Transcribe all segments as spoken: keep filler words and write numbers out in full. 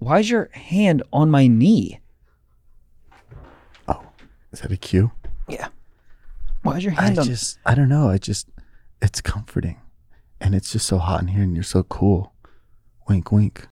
Why is your hand on my knee? Oh, is that a cue? Yeah. Why is your hand I on? just, I don't know. I just, it's comforting. And it's just so hot in here and you're so cool. Wink, wink.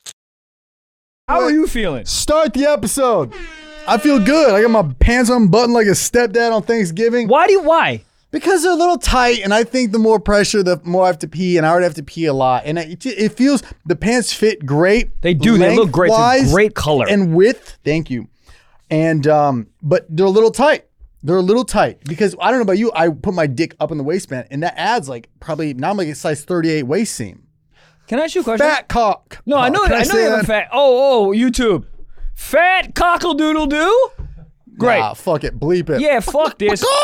How are you feeling? Start the episode. I feel good. I got my pants unbuttoned like a stepdad on Thanksgiving. Why do you, why? Because they're a little tight, and I think the more pressure, the more I have to pee, and I already have to pee a lot. And it, it feels, the pants fit great. They do. They look great. It's a great color. And width. Thank you. And, um, but they're a little tight. They're a little tight because I don't know about you. I put my dick up in the waistband, and that adds like probably, now I'm like a size thirty-eight waist seam. Can I ask you a question? Fat cock. No, I know, Can I, I know you have that? a fat. Oh, oh, YouTube. Fat cockle doodle doo? Great. Nah, fuck it. Bleep it. Yeah, fuck this. Hiya,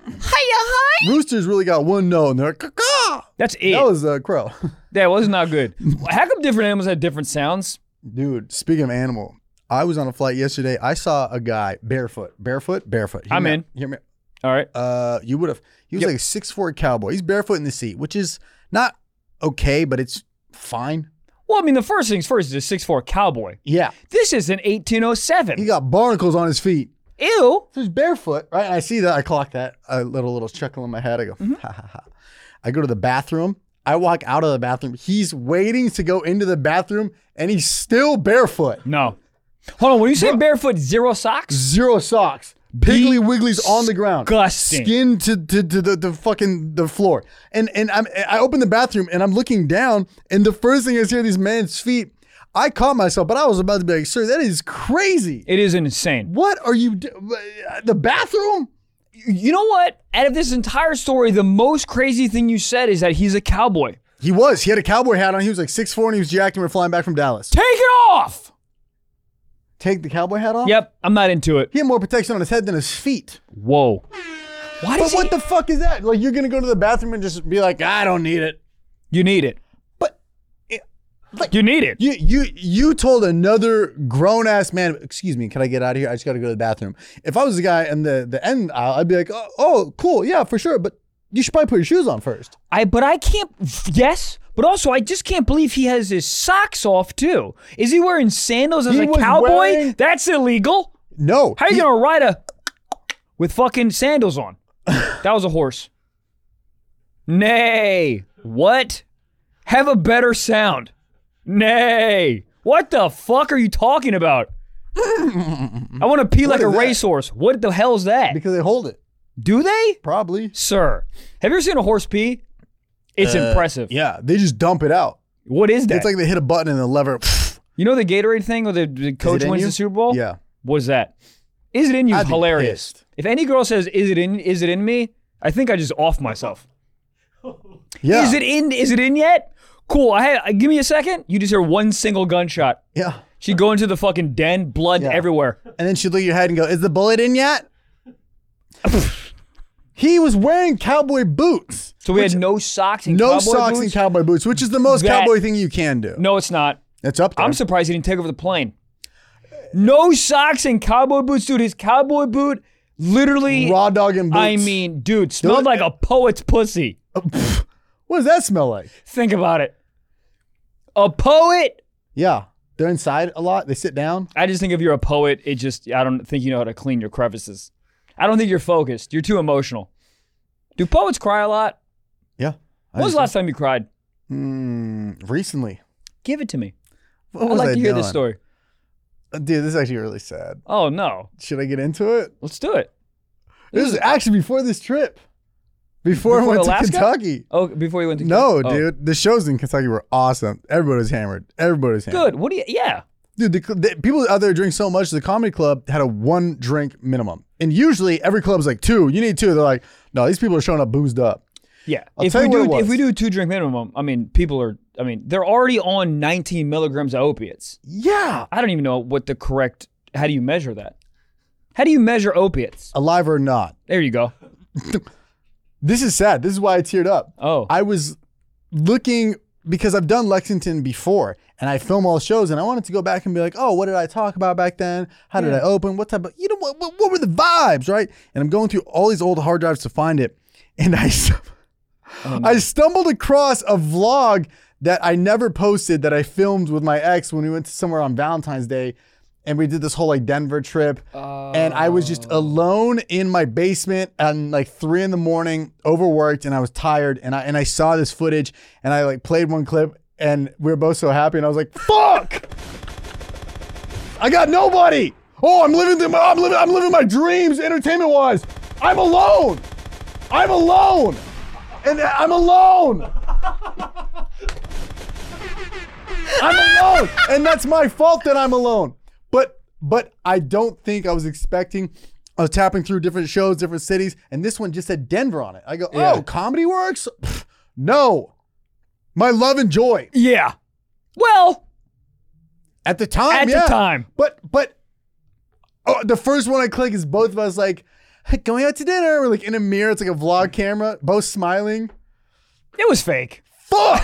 hi. Roosters really got one note, and they're like, caw. That's it. That was a uh, crow. That was not good. How come different animals have different sounds? Dude, speaking of animal, I was on a flight yesterday. I saw a guy barefoot, barefoot, barefoot. Hear I'm me in. out. Hear me. out. All right. Uh, you would have. He was Yep. like a six foot four cowboy. He's barefoot in the seat, which is not okay, but it's fine. Well, I mean, the first things first is a six foot four cowboy. Yeah. This is an eighteen oh seven. He got barnacles on his feet. Ew. So he's barefoot, right? And I see that. I clock that. A little little chuckle in my head. I go, Mm-hmm. ha ha ha. I go to the bathroom. I walk out of the bathroom. He's waiting to go into the bathroom, and he's still barefoot. No. Hold on. When you say barefoot, zero socks? Zero socks. Piggly Wiggly's on the ground. Disgusting. Skin to, to, to the, the fucking the floor. And and I'm, I open the bathroom and I'm looking down and the first thing I see are these men's feet. I caught myself, but I was about to be like, sir, that is crazy. It is insane. What are you doing? The bathroom? You know what? Out of this entire story, the most crazy thing you said is that he's a cowboy. He was. He had a cowboy hat on. He was like six foot four and he was jacked and we we're flying back from Dallas. Take it off. Take the cowboy hat off? Yep. I'm not into it. He had more protection on his head than his feet. Whoa. Why But does what he? the fuck is that? Like you're going to go to the bathroom and just be like, I don't need it. You need it. But it, like, You need it. You you you told another grown ass man, excuse me, can I get out of here? I just got to go to the bathroom. If I was the guy in the the end aisle, I'd be like, oh, oh, cool, yeah, for sure. But you should probably put your shoes on first. I but I can't. Yes, but also I just can't believe he has his socks off too. Is he wearing sandals as He a was cowboy? wearing- That's illegal. No. How you he- gonna ride a with fucking sandals on? That was a horse. Nay. What? Have a better sound. Nay. What the fuck are you talking about? I want to pee like a is that? racehorse. What the hell is that? Because they hold it. Do they? Probably. Sir, have you ever seen a horse pee? It's Uh, impressive. Yeah, they just dump it out. What is that? It's like they hit a button and the lever. You know the Gatorade thing where the, the coach in wins you? the Super Bowl? Yeah. What is that? Is it in you? I'd be Hilarious. pissed. If any girl says, is it in is it in me? I think I just off myself. Yeah. Is it in is it in yet? Cool. I had give me a second. You just hear one single gunshot. Yeah. She'd go into the fucking den, blood Yeah. everywhere. And then she'd look at your head and go, is the bullet in yet? He was wearing cowboy boots. So we had no socks and No cowboy socks boots? and cowboy boots, which is the most That- cowboy thing you can do. No, it's not. It's up there. I'm surprised he didn't take over the plane. No socks and cowboy boots, dude. His cowboy boot literally, Raw dog and boots. I mean, dude, smelled Those- like a poet's pussy. What does that smell like? Think about it. A poet? Yeah. They're inside a lot. They sit down. I just think if you're a poet, it just, I don't think you know how to clean your crevices. I don't think you're focused. You're too emotional. Do poets cry a lot? Yeah. When was the last time you cried? Mm, recently. Give it to me. What I'd was like I to hear doing? this story. Uh, Dude, this is actually really sad. Oh, no. Should I get into it? Let's do it. This is actually before this trip. Before, I Before went Alaska? to Kentucky. Oh, before you went to No, oh. dude. The shows in Kentucky were awesome. Everybody was hammered. Everybody was hammered. Good. What do you, yeah. Dude, the, the people out there drink so much. The comedy club had a one drink minimum. And usually every club's like two. You need two. They're like, no, these people are showing up boozed up. Yeah. I'll if tell we you what do it if was. we do two drink minimum, I mean, people are, I mean, they're already on nineteen milligrams of opiates. Yeah. I don't even know what the correct, how do you measure that? How do you measure opiates? Alive or not. There you go. This is sad. This is why I teared up. Oh. I was looking, because I've done Lexington before and I film all the shows and I wanted to go back and be like, oh, what did I talk about back then? How did Yeah. I open? What type of, you know, what, what, what were the vibes, right? And I'm going through all these old hard drives to find it. And I, Oh, I stumbled across a vlog that I never posted that I filmed with my ex when we went to somewhere on Valentine's Day. And we did this whole like Denver trip. Oh. And I was just alone in my basement at like three in the morning, overworked, and I was tired. And I and I saw this footage and I like played one clip and we were both so happy. And I was like, fuck! I got nobody. Oh, I'm living the, I'm living I'm living my dreams entertainment wise. I'm alone. I'm alone. And I'm alone. I'm alone. And that's my fault that I'm alone. But but I don't think I was expecting, I was tapping through different shows, different cities, and this one just said Denver on it. I go, oh, Yeah. Comedy Works? Pfft, no. My love and joy. Yeah. Well, At the time, at yeah. the time. But but oh, the first one I click is both of us like, hey, going out to dinner. We're like in a mirror. It's like a vlog camera, both smiling. It was fake. Fuck.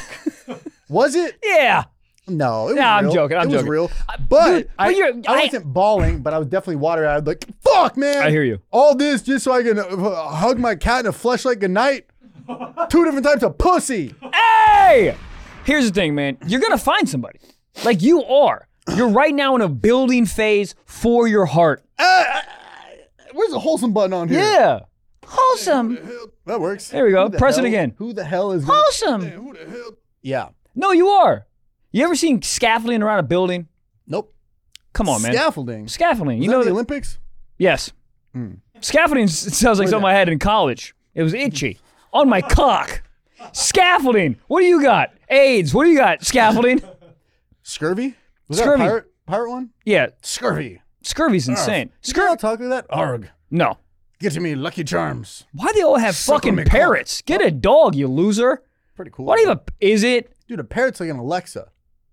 Was it? Yeah. No, it was Nah, I'm real. joking, I'm it was joking. real. But, dude, I, but you're- I I- wasn't bawling, but I was definitely water-eyed. Like, fuck, man. I hear you. All this just so I can uh, hug my cat in a fleshlight goodnight. Two different types of pussy. Hey! Here's the thing, man. You're going to find somebody. Like you are. You're right now in a building phase for your heart. Uh, where's the wholesome button on here? Yeah. Wholesome. That works. There we go. Who the Press it hell- again. Who the hell is gonna, Wholesome. who the hell? Yeah. No, you are. You ever seen scaffolding around a building? Nope. Come on, man. Scaffolding. Scaffolding. You Is that know the that- Olympics? Yes. Scaffolding s- sounds like What is something I had in college. It was itchy. On my cock. Scaffolding. What do you got? AIDS. What do you got? Scaffolding. Scurvy? Was Scurvy. that a pirate, pirate one? Yeah. Scurvy. Scurvy's insane. Scurvy. Scurvy. Talk like that? Arg. No. Get to me, Lucky Charms. Why do they all have Suck on fucking me cock. parrots? Get a dog, you loser. Pretty cool. What even is it? Dude, a parrot's like an Alexa.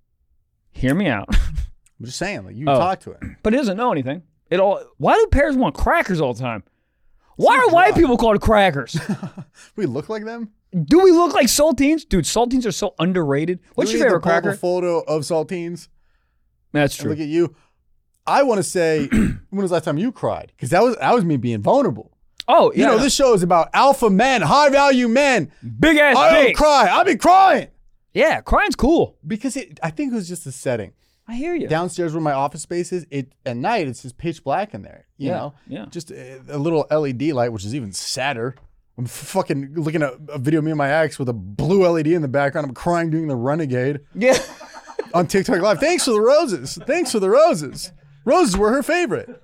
Hear me out. I'm just saying, like you Oh. talk to it. But it doesn't know anything. It all. Why do parrots want crackers all the time? Why Seems are white dry. people called crackers? We look like them. Do we look like saltines? Dude, saltines are so underrated. What's Do we your need favorite to pull up cracker? a photo of saltines. That's And true. look at you. I want to say, when was the last time you cried? Because that was that was me being vulnerable. Oh, You yeah. know, this show is about alpha men, high value men. big ass I don't dick. cry. I be crying Yeah, crying's cool. because it. I think it was just the setting. I hear you. Downstairs where my office space is, it at night it's just pitch black in there. You Yeah, know, yeah. just a, a little L E D light, which is even sadder. I'm f- fucking looking at a video of me and my ex with a blue L E D in the background. I'm crying doing the Renegade Yeah. on TikTok Live. Thanks for the roses. Thanks for the roses. Roses were her favorite.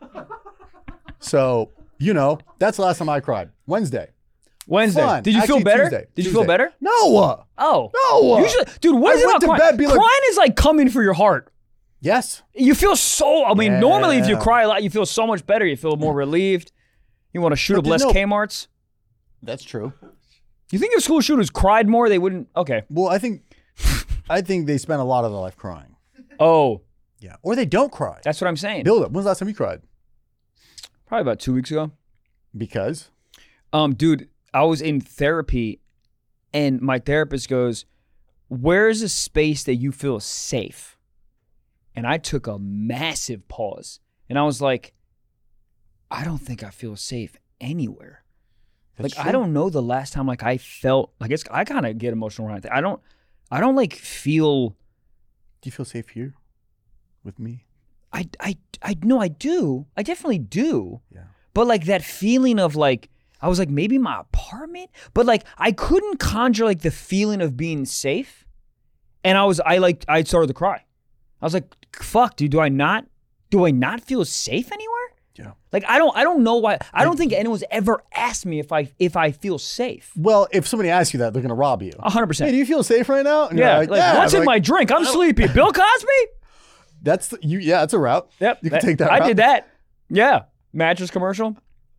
So you know, that's the last time I cried. Wednesday. Wednesday. Fun. Did you feel Actually, better? Tuesday. Did you feel Tuesday. better? No. Oh. No. Usually, dude, what I is it went about to crying? bed being like- Crying is like coming for your heart. Yes. You feel so, I mean, normally if you Yeah. cry a lot, you feel so much better. You feel more relieved. You want to shoot But up less there's no- Kmart's. That's true. You think if school shooters cried more, they wouldn't? Okay. Well, I think, I think they spend a lot of their life crying. Oh, Yeah. Or they don't cry. that's what I'm saying. Build up. When's the last time you cried? Probably about two weeks ago. Because Um, dude, I was in therapy and my therapist goes, where's a space that you feel safe? And I took a massive pause and I was like, I don't think I feel safe anywhere. That's like, true. I don't know the last time like I felt like it's, I kind of get emotional around it. I don't, I don't like feel, Do you feel safe here with me? I, I, I, no, I do. I definitely do. Yeah. But like that feeling of like, I was like, maybe my apartment? But like, I couldn't conjure like the feeling of being safe. And I was, I like, I started to cry. I was like, fuck, dude, do I not, do I not feel safe anywhere? Yeah. Like, I don't, I don't know why, I don't think anyone's ever asked me if I, if I feel safe. Well, if somebody asks you that, they're gonna rob you. A hundred Hey, percent. do you feel safe right now? And you're Yeah. like, Like, yeah. what's I'm in like, my drink? I'm sleepy. Bill Cosby? That's the, you. Yeah, that's a route. Yep. You can take that I route. did that. Yeah. Mattress commercial.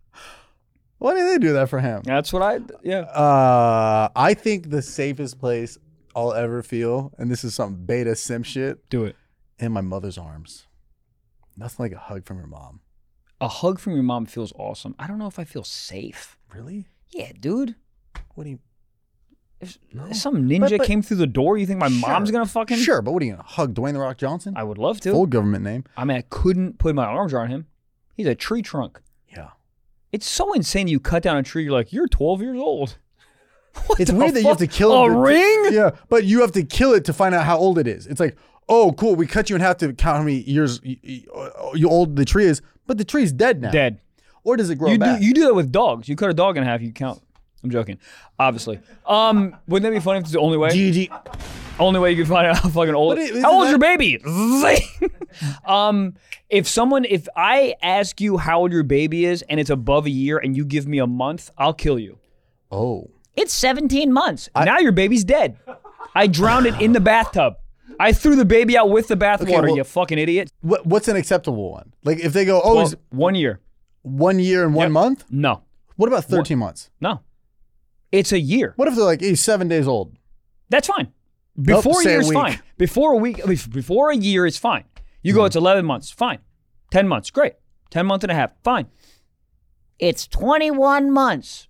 Why did they do that for him? That's what I, yeah. Uh, I think the safest place I'll ever feel, and this is some beta sim shit, Do it. in my mother's arms. Nothing like a hug from your mom. A hug from your mom feels awesome. I don't know if I feel safe. Really? Yeah, dude. What do you? If, No. if some ninja But- but- came through the door, you think my mom's Sure. gonna fucking? Sure, but what are you gonna hug Dwayne the Rock Johnson? I would love to. Full government name. I mean, I couldn't put my arms around him. He's a tree trunk. Yeah. It's so insane. You cut down a tree. You're like, you're twelve years old. It's the weird that you have to fuck? kill A it. to- ring? Yeah, but you have to kill it to find out how old it is. It's like, oh, cool, we cut you in half to count how many years y- y- you old the tree is, but the tree's dead now. Dead. Or does it grow You do, back? you do that with dogs. You cut a dog in half, you count. I'm joking. Obviously. Um, wouldn't that be funny if it's the only way? G G. Only way you can find out how fucking old. But it- How old's isn't your baby? Zing. um, if someone, if I ask you how old your baby is and it's above a year and you give me a month, I'll kill you. Oh. It's seventeen months. now your baby's dead. I drowned it in the bathtub. I threw the baby out with the bathwater, well- you fucking idiot. What, what's an acceptable one? Like if they go, oh, Well, it's one year. one year and one Yep. month? No. What about thirteen months? No. It's a year. What if they're like, he's seven days old? That's fine. Before a say a year is week. fine. Before a week, before a year is fine. You go, it's eleven months, fine. ten months, great. ten month and a half, fine. It's twenty-one months.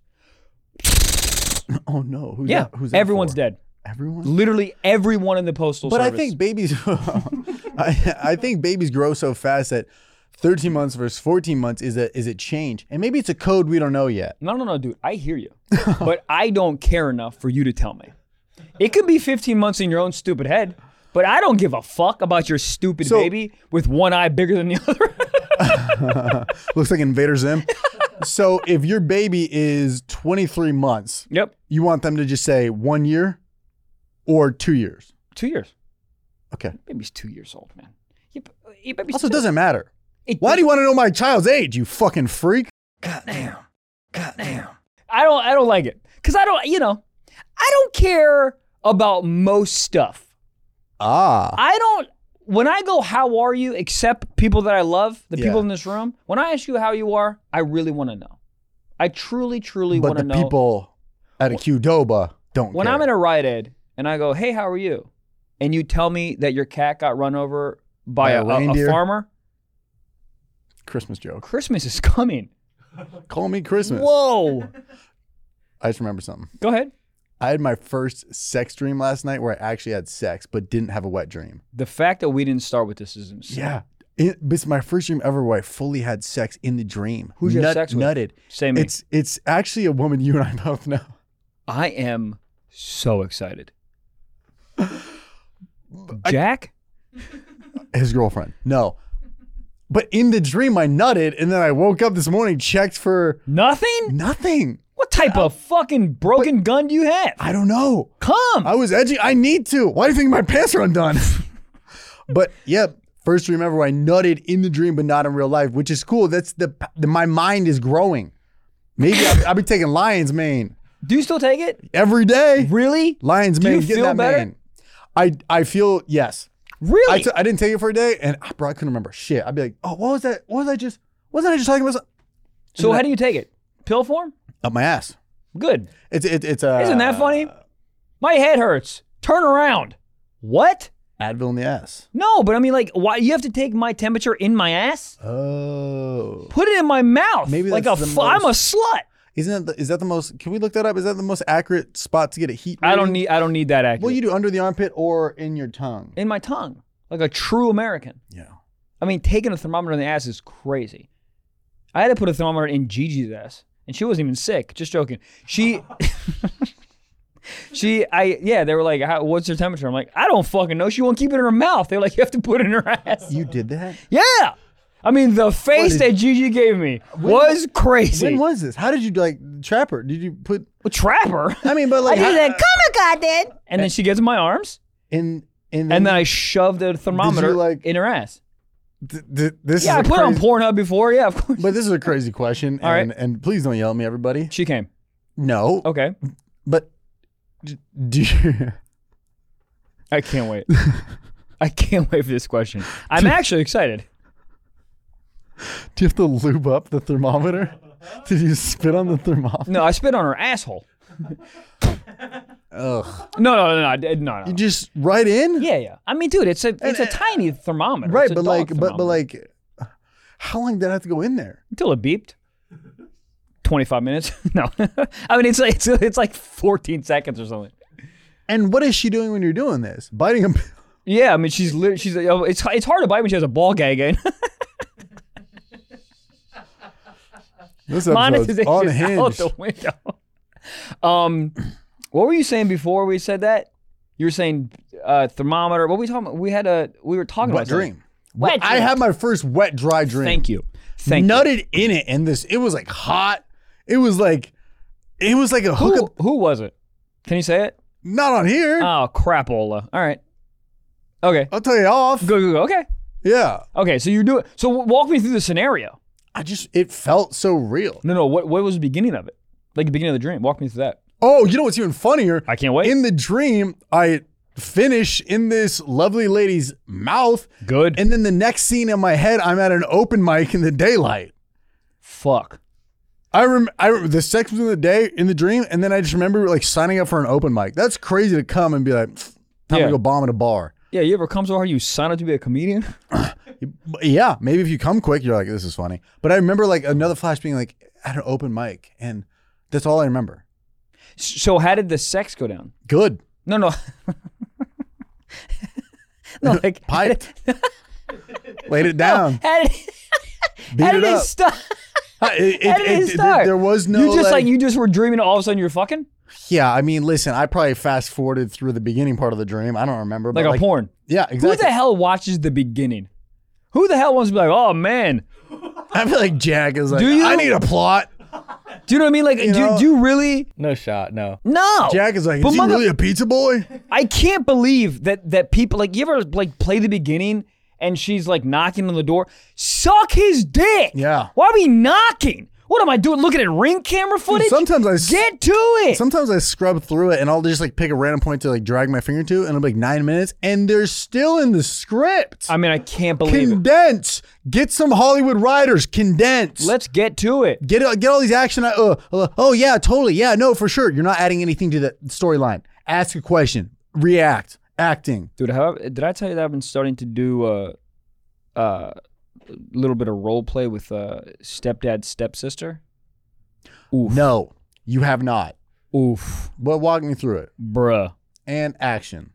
Oh no. Who's Yeah, that? Who's that everyone's for? dead. Everyone? Literally everyone in the postal But service. I think babies, I, I think babies grow so fast that thirteen months versus fourteen months is a is a change, and maybe it's a code we don't know yet. No, no, no, dude. I hear you. But I don't care enough for you to tell me. It could be fifteen months in your own stupid head, but I don't give a fuck about your stupid So- baby with one eye bigger than the other. Looks like Invader Zim. So if your baby is twenty-three months, Yep. you want them to just say one year or two years. Two years. Okay. Baby's two years old, man. Your, your baby's Also, it two. doesn't matter. It Why do you want to know my child's age, you fucking freak? Goddamn. Goddamn. I don't I don't like it. Cause I don't, you know, I don't care about most stuff. Ah. I don't when I go, how are you, except people that I love, the Yeah. people in this room, when I ask you how you are, I really want to know. I truly, truly But want to the know. people at a Qdoba don't When care. I'm in a Rite Aid and I go, hey, how are you? And you tell me that your cat got run over by, By a a, a, a reindeer? farmer, Christmas joke. Christmas is coming. Call me Christmas. Whoa. I just remember something. Go ahead. I had my first sex dream last night where I actually had sex, but didn't have a wet dream. The fact that we didn't start with this is insane. Yeah. It, but it's my first dream ever where I fully had sex in the dream. Who'd you have Nut- sex with? Nutted. Say me. It's it's actually a woman you and I both know. I am so excited. Jack? His girlfriend. No. But in the dream, I nutted, and then I woke up this morning, checked for Nothing? nothing. What type of fucking broken gun do you have? I don't know. Come. I was edgy. I need to. Why do you think my pants are undone? But yeah, first dream ever where I nutted in the dream, but not in real life, which is cool. That's the, the my mind is growing. Maybe I'll, I'll be taking lion's mane Do you still take it? every day. Really? Lion's Do you mane. Get feel that better? mane. I I feel yes. Really? I, t- I didn't take it for a day, and ah, bro, I couldn't remember shit. I'd be like, oh, what was that? What was I just? Wasn't I just talking about? so how do you take it? Pill form? Up my ass. Good. It's it, it's uh, Isn't that funny? My head hurts. Turn around. What? Advil in the ass. No, but I mean, like, why you have to take my temperature in my ass? Oh, Put it in my mouth. Maybe like a that's the fu- I'm a most- slut. isn't that the, is that the most? Can we look that up? Is that the most accurate spot to get a heat? I don't reading? need. I don't need that accurate. Well, you do under the armpit or in your tongue. in my tongue, like a true American. Yeah. I mean, taking a thermometer in the ass is crazy. I had to put a thermometer in Gigi's ass, and she wasn't even sick. Just joking. She, she, I, yeah. They were like, How, "What's her temperature?" I'm like, "I don't fucking know." She won't keep it in her mouth. They're like, "You have to put it in her ass." You did that? Yeah. I mean, the face did- that Gigi gave me was crazy. When was this? How did you like trap her? Did you put? A trapper. I mean, but like I did how- that. Come on, goddamn. And then she gets in my arms, in in and then I shoved a thermometer like- in her ass. th- th- this Yeah, I is a put it on crazy, Pornhub before. Yeah, of course. but this is a crazy question. All and, right. and please don't yell at me, everybody. She came. No, Okay. but d- do you, I can't wait. I can't wait for this question. I'm actually excited. do you have to lube up the thermometer? Did you spit on the thermometer? No, I spit on her asshole. Ugh. No, no, no, no, I did- no, no. You just right in? Yeah, yeah. I mean, dude, it's a it's a And, uh, tiny thermometer. Right, It's a but dog like, but but thermometer. like, how long did that have to go in there? until it beeped. twenty-five minutes. No, I mean it's like it's, it's like fourteen seconds or something. And what is she doing when you're doing this? Biting a. Yeah, I mean she's lit- she's uh, it's it's hard to bite when she has a ball gag in. This episode's Monetization out unhinged. the window. Um, What were you saying before we said that? You were saying uh, thermometer. What were we talking about? We had a. We were talking Wet about something. dream. Wet I dream. had my first wet dry dream. Thank you. Thank you. Nutted in it, and this it was like hot. It was like, it was like a Who, hookup. who was it? Can you say it? Not on here. Oh, crapola. All right. Okay. I'll tell you off. Go, go, go. Okay. Yeah. Okay. So you do it. So walk me through the scenario. I just it felt so real. No, no. What What was the beginning of it? Like the beginning of the dream. Walk me through that. Oh, you know what's even funnier? I can't wait. In the dream, I finish in this lovely lady's mouth, Good. and then the next scene in my head, I'm at an open mic in the daylight. Fuck. I rem I rem- the sex was in the day in the dream, and then I just remember like signing up for an open mic. That's crazy to come and be like, time Yeah. to go bomb at a bar. Yeah. You ever come so hard you sign up to be a comedian? Yeah, maybe if you come quick, you're like, this is funny. But I remember like another flash being like at an open mic, and that's all I remember. So how did the sex go down? Good. No, no. no, like Piped. Laid it down. How did, Beat how did it it up. start? It- it- How did it it- start? There was no You just like, like, you just were dreaming. All of a sudden you're fucking yeah. I mean, listen, I probably fast forwarded through the beginning part of the dream. I don't remember, like but a porn. yeah, Who exactly. the hell watches the beginning? Who the hell wants to be like, oh man? I feel like Jack is like, Do you? I need a plot. Do you know what I mean? Like, do, know- do you really? No shot, no. No. Jack is like, But is he mother- really a pizza boy? I can't believe that that people like you ever like play the beginning and she's like knocking on the door. Suck his dick. Yeah. Why are we knocking? What am I doing? Looking at ring camera footage? Sometimes I s- get to it. Sometimes I scrub through it and I'll just like pick a random point to like drag my finger to, and it'll be like nine minutes, and they're still in the script. I mean, I can't believe it. Condense. Get some Hollywood writers. Condense. Let's get to it. Get get all these action. Uh, uh, oh yeah, totally. Yeah, no, for sure. You're not adding anything to the storyline. Ask a question. React. Acting. Dude, how, did I tell you that I've been starting to do uh, uh, a little bit of role play with uh, stepdad, stepsister? Oof. No, you have not. Oof. But walk me through it. Bruh. And action.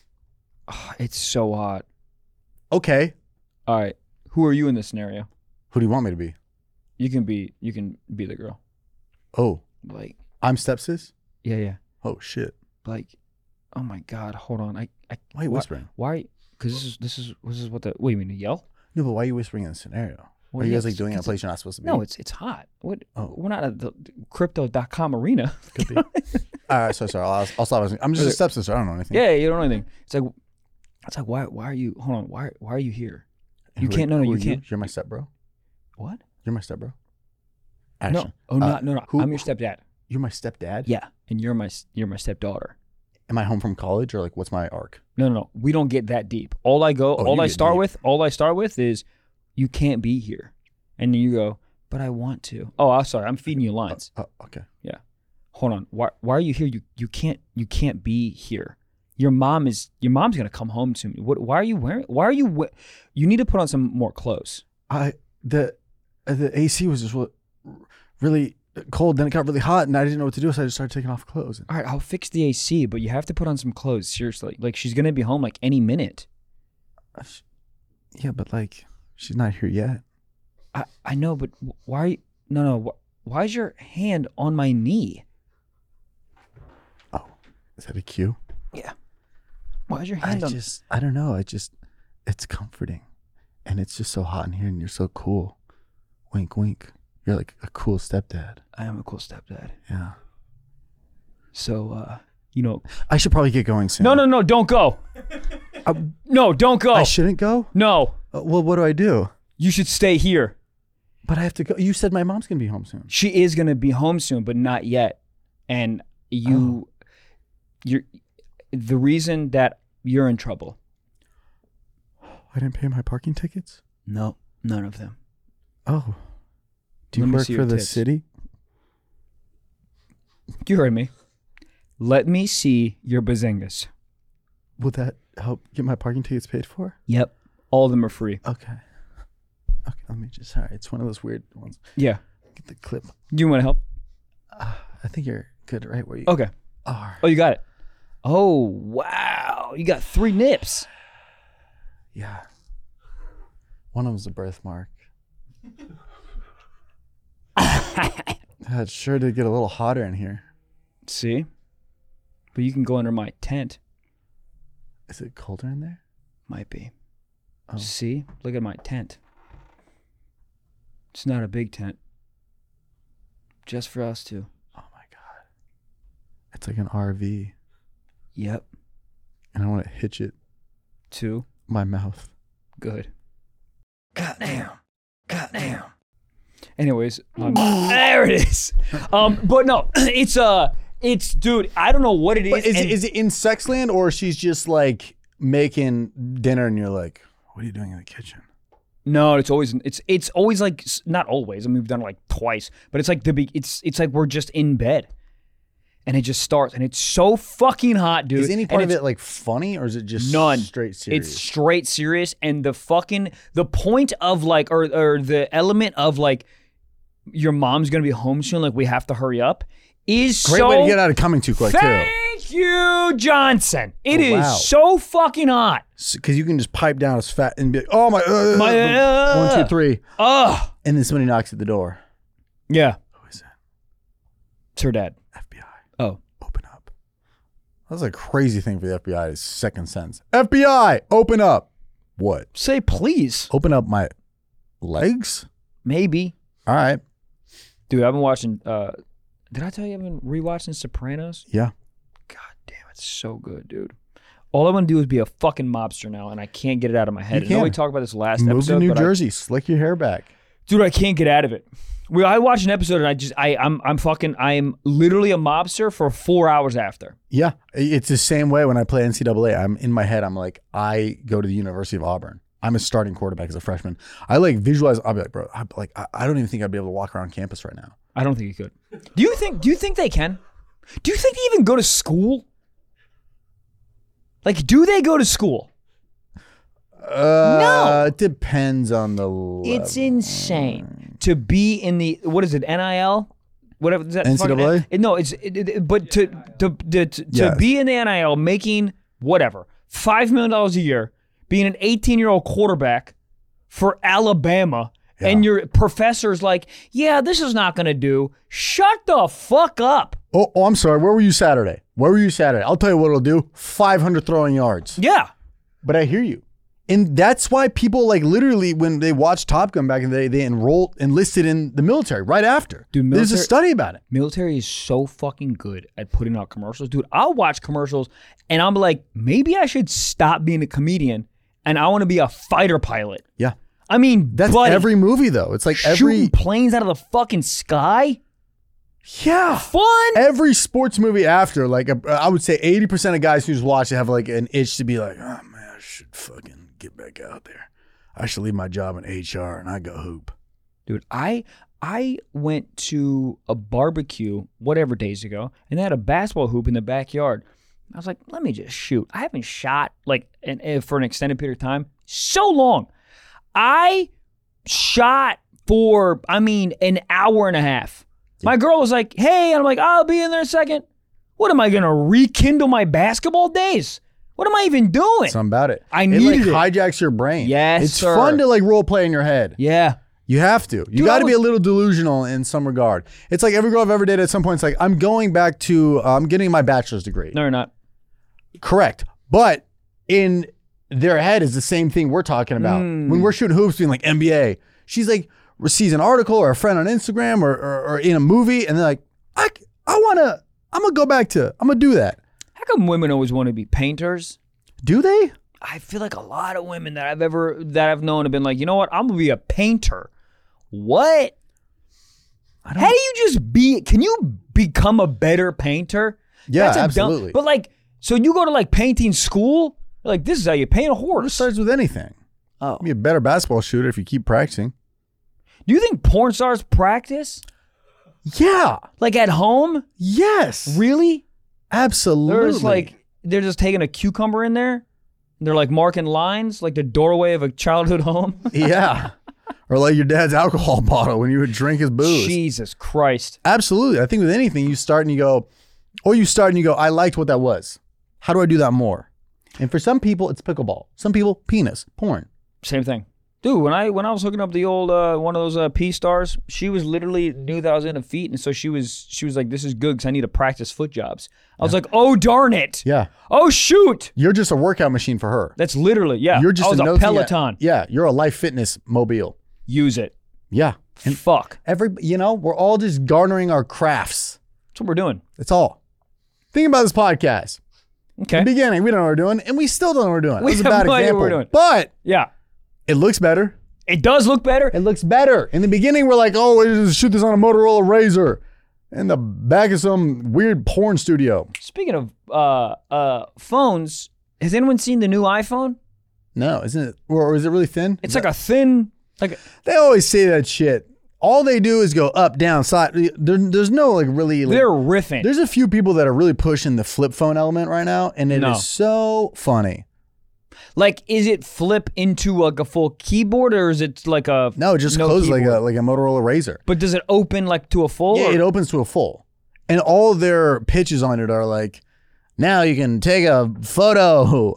Oh, it's so hot. Okay. All right. Who are you in this scenario? Who do you want me to be? You can be you can be the girl. Oh, Like, I'm stepsis? yeah, yeah. Oh shit. Like, oh my God, hold on. I, I Why are you why- whispering? Why? Because this is this is this is what the. What do you mean to yell? No, but why are you whispering in the scenario? Well, are you yeah, guys like it's- doing it in a it's- place you're not supposed to be? No, it's it's hot. What? Oh. We're not at the crypto dot com arena. Could be. All right, so sorry. I'll, I'll stop. I'm just a stepsister. I don't know anything. Yeah, you don't know anything. It's like, it's like why why are you? Hold on. Why why are you here? And You who- can't. No, no, who you are can't. You're my stepbro. What? You're my stepbro. No. Action. Oh, Uh, not no no. who- I'm your stepdad. You're my stepdad. Yeah, and you're my you're my stepdaughter. Am I home from college, or like what's my arc? No, no, no. We don't get that deep. All I go, Oh, all you I get start deep. with, all I start with is, you can't be here, and then you go, but I want to. Oh, I'm sorry. I'm feeding you lines. Oh, okay. Hold on. Why why are you here? You you can't you can't be here. Your mom is your mom's gonna come home to me. What? Why are you wearing? Why are you? we- You need to put on some more clothes. I the uh, the A C was just re- really cold. Then it got really hot, and I didn't know what to do, so I just started taking off clothes. All right, I'll fix the A C, but you have to put on some clothes. Seriously, like she's gonna be home like any minute. Uh, sh- Yeah, but like she's not here yet. I I know, but wh- why? Are you, no, no. Wh- why is your hand on my knee? Oh, is that a cue? Yeah. Why is your I hand on? just I don't know. I just it's comforting, and it's just so hot in here, and you're so cool. Wink, wink. You're like a cool stepdad. I am a cool stepdad. Yeah. So, uh, you know. I should probably get going soon. No, no, no! Don't go. Uh, No, don't go. I shouldn't go. No, Uh, well, what do I do? you should stay here. But I have to go. You said my mom's gonna be home soon. She is gonna be home soon, but not yet. And you, you're the reason that you're in trouble. I didn't pay my parking tickets. No, none of them. Oh, do Let you me work see for your the tits. city? You heard me. Let me see your bazingas. Will that help get my parking tickets paid for? Yep, all of them are free. Okay. Okay, let me just. All right, it's one of those weird ones. Yeah. Get the clip. Do you want to help? Uh, I think you're good, right? Where you Okay. are? Oh, you got it. Oh, wow! You got three nips. Yeah. One of them's a birthmark. Uh, it sure did get a little hotter in here. See? But you can go under my tent. Is it colder in there? Might be. Oh. See? Look at my tent. It's not a big tent. Just for us two. Oh my God. It's like an R V. Yep. And I want to hitch it. Two. My mouth. Good. Goddamn. Goddamn. Anyways, um, there it is. Um, but no, it's uh, it's dude. I don't know what it is. But is, and- it, is it in Sexland or she's just like making dinner and you're like, what are you doing in the kitchen? No, it's always it's it's always like not always. I mean, we've done it like twice, but it's like the be- it's it's like we're just in bed, and it just starts, and it's so fucking hot, dude. Is any part And of it's it like funny or is it just none straight serious? It's straight serious, and the fucking the point of like or or the element of like your mom's gonna be home soon, like we have to hurry up, is Great so. way to get out of coming too quick too. Thank you, Johnson. It Oh, is wow. so fucking hot. Because you can just pipe down as fat and be like, oh my, uh, My, uh, one, two, three. Ugh. And then somebody knocks at the door. Yeah, Who is it? it's her dad. F B I. Oh. Open up. That's a crazy thing for the F B I to second sense. F B I, open up. What? Say please. Open up my legs? Maybe. All right. Dude, I've been watching, uh, did I tell you I've been rewatching Sopranos? Yeah. God damn, it's so good, dude. All I want to do is be a fucking mobster now, and I can't get it out of my head. You I know can. we talked about this last Move episode. to New but I- Jersey. Slick your hair back. dude, I can't get out of it. We, I watched an episode, and I just, I, I'm, I'm fucking, I am literally a mobster for four hours after. Yeah. It's the same way when I play N C double A. I'm in my head, I'm like, I go to the University of Auburn. I'm a starting quarterback as a freshman. I like visualize, I'll be like, bro, I, like, I, I don't even think I'd be able to walk around campus right now. I don't think you could. Do you think? Do you think they can? Do you think they even go to school? Like, do they go to school? Uh, No. It depends on the level. It's insane to be in the what is it N I L, whatever is that N C double A? fucking- No, it's it, it, but to to to, to, Yes. to be in the N I L making whatever five million dollars a year, being an eighteen year old quarterback for Alabama. Yeah. And your professor's like, yeah, this is not going to do. Shut the fuck up. Oh, oh, I'm sorry. Where were you Saturday? Where were you Saturday? I'll tell you what it'll do. five hundred throwing yards. Yeah. But I hear you. And that's why people like literally when they watched Top Gun back in the day, they enrolled, enlisted in the military right after. Dude, There's a military- study about it. Military is so fucking good at putting out commercials. Dude, I'll watch commercials and I'm like, maybe I should stop being a comedian and I want to be a fighter pilot. Yeah. I mean, That's buddy, every movie though. It's like shooting every, planes out of the fucking sky. yeah. Fun. Every sports movie after, like a, I would say eighty percent of guys who's watched it have like an itch to be like, oh man, I should fucking get back out there. I should leave my job in H R and I go hoop. Dude, I I went to a barbecue whatever days ago and they had a basketball hoop in the backyard. I was like, let me just shoot. I haven't shot like an, eh, for an extended period of time so long. I shot for, I mean, an hour and a half. My girl was like, hey, and I'm like, I'll be in there in a second. What am I going to rekindle my basketball days? What am I even doing? Something about it. I it needed like it. hijacks your brain. Yes, It's sir. fun to like role play in your head. Yeah. You have to. You Dude, got I to be a was- little delusional in some regard. It's like every girl I've ever dated at some point, it's like, I'm going back to, uh, I'm getting my bachelor's degree. No, you're not. Correct. But in their head is the same thing we're talking about. Mm. When we're shooting hoops being like N B A, she's like, receives an article or a friend on Instagram or, or, or in a movie, and they're like, I, I want to, I'm going to go back to, I'm going to do that. How come women always want to be painters? Do they? I feel like a lot of women that I've ever that I've known have been like, you know what? I'm gonna be a painter. What? I don't How do you just be? Can you become a better painter? Yeah, a dumb- absolutely. but like, so you go to like painting school? Like, this is how you paint a It horse. starts with anything. Oh. Be a better basketball shooter if you keep practicing. Do you think porn stars practice Yeah. like at home? Yes. Really? Absolutely. They're just like they're just taking a cucumber in there. And they're like marking lines, like the doorway of a childhood home. yeah. Or like your dad's alcohol bottle when you would drink his booze. Jesus Christ. Absolutely. I think with anything, you start and you go, or you start and you go, I liked what that was. How do I do that more? And for some people, it's pickleball. Some people, penis, porn. Same thing. Dude, when I when I was hooking up the old uh, one of those uh, P stars, she was literally knew that I was into feet, and so she was she was like, "This is good because I need to practice foot jobs." I was like, "Oh darn it! Yeah. Oh shoot! You're just a workout machine for her. That's literally yeah. You're just I was a another thing that- Peloton. yeah, you're a Life Fitness mobile. Use it. Yeah. And Fuck. every, you know, we're all just garnering our crafts. That's what we're doing. That's all. Think about this podcast. Okay. In the beginning, we don't know what we're doing, and we still don't know what we're doing. We That was a have bad no idea example. what we're doing. But Yeah. it looks better. It does look better. It looks better. In the beginning, we're like, oh, we just shoot this on a Motorola Razr in the back of some weird porn studio. Speaking of uh uh phones, has anyone seen the new iPhone? No, isn't it? Or is it really thin? It's like a thin, like They always say that shit. All they do is go up, down, side. There, there's no like really. Like, they're riffing. there's a few people that are really pushing the flip phone element right now, and it is No. so funny. Like, is it flip into like a full keyboard, or is it like a No, it just no closes like keyboard? a like a Motorola Razr. But does it open like to a full? Yeah, or- it opens to a full, and all their pitches on it are like, now you can take a photo.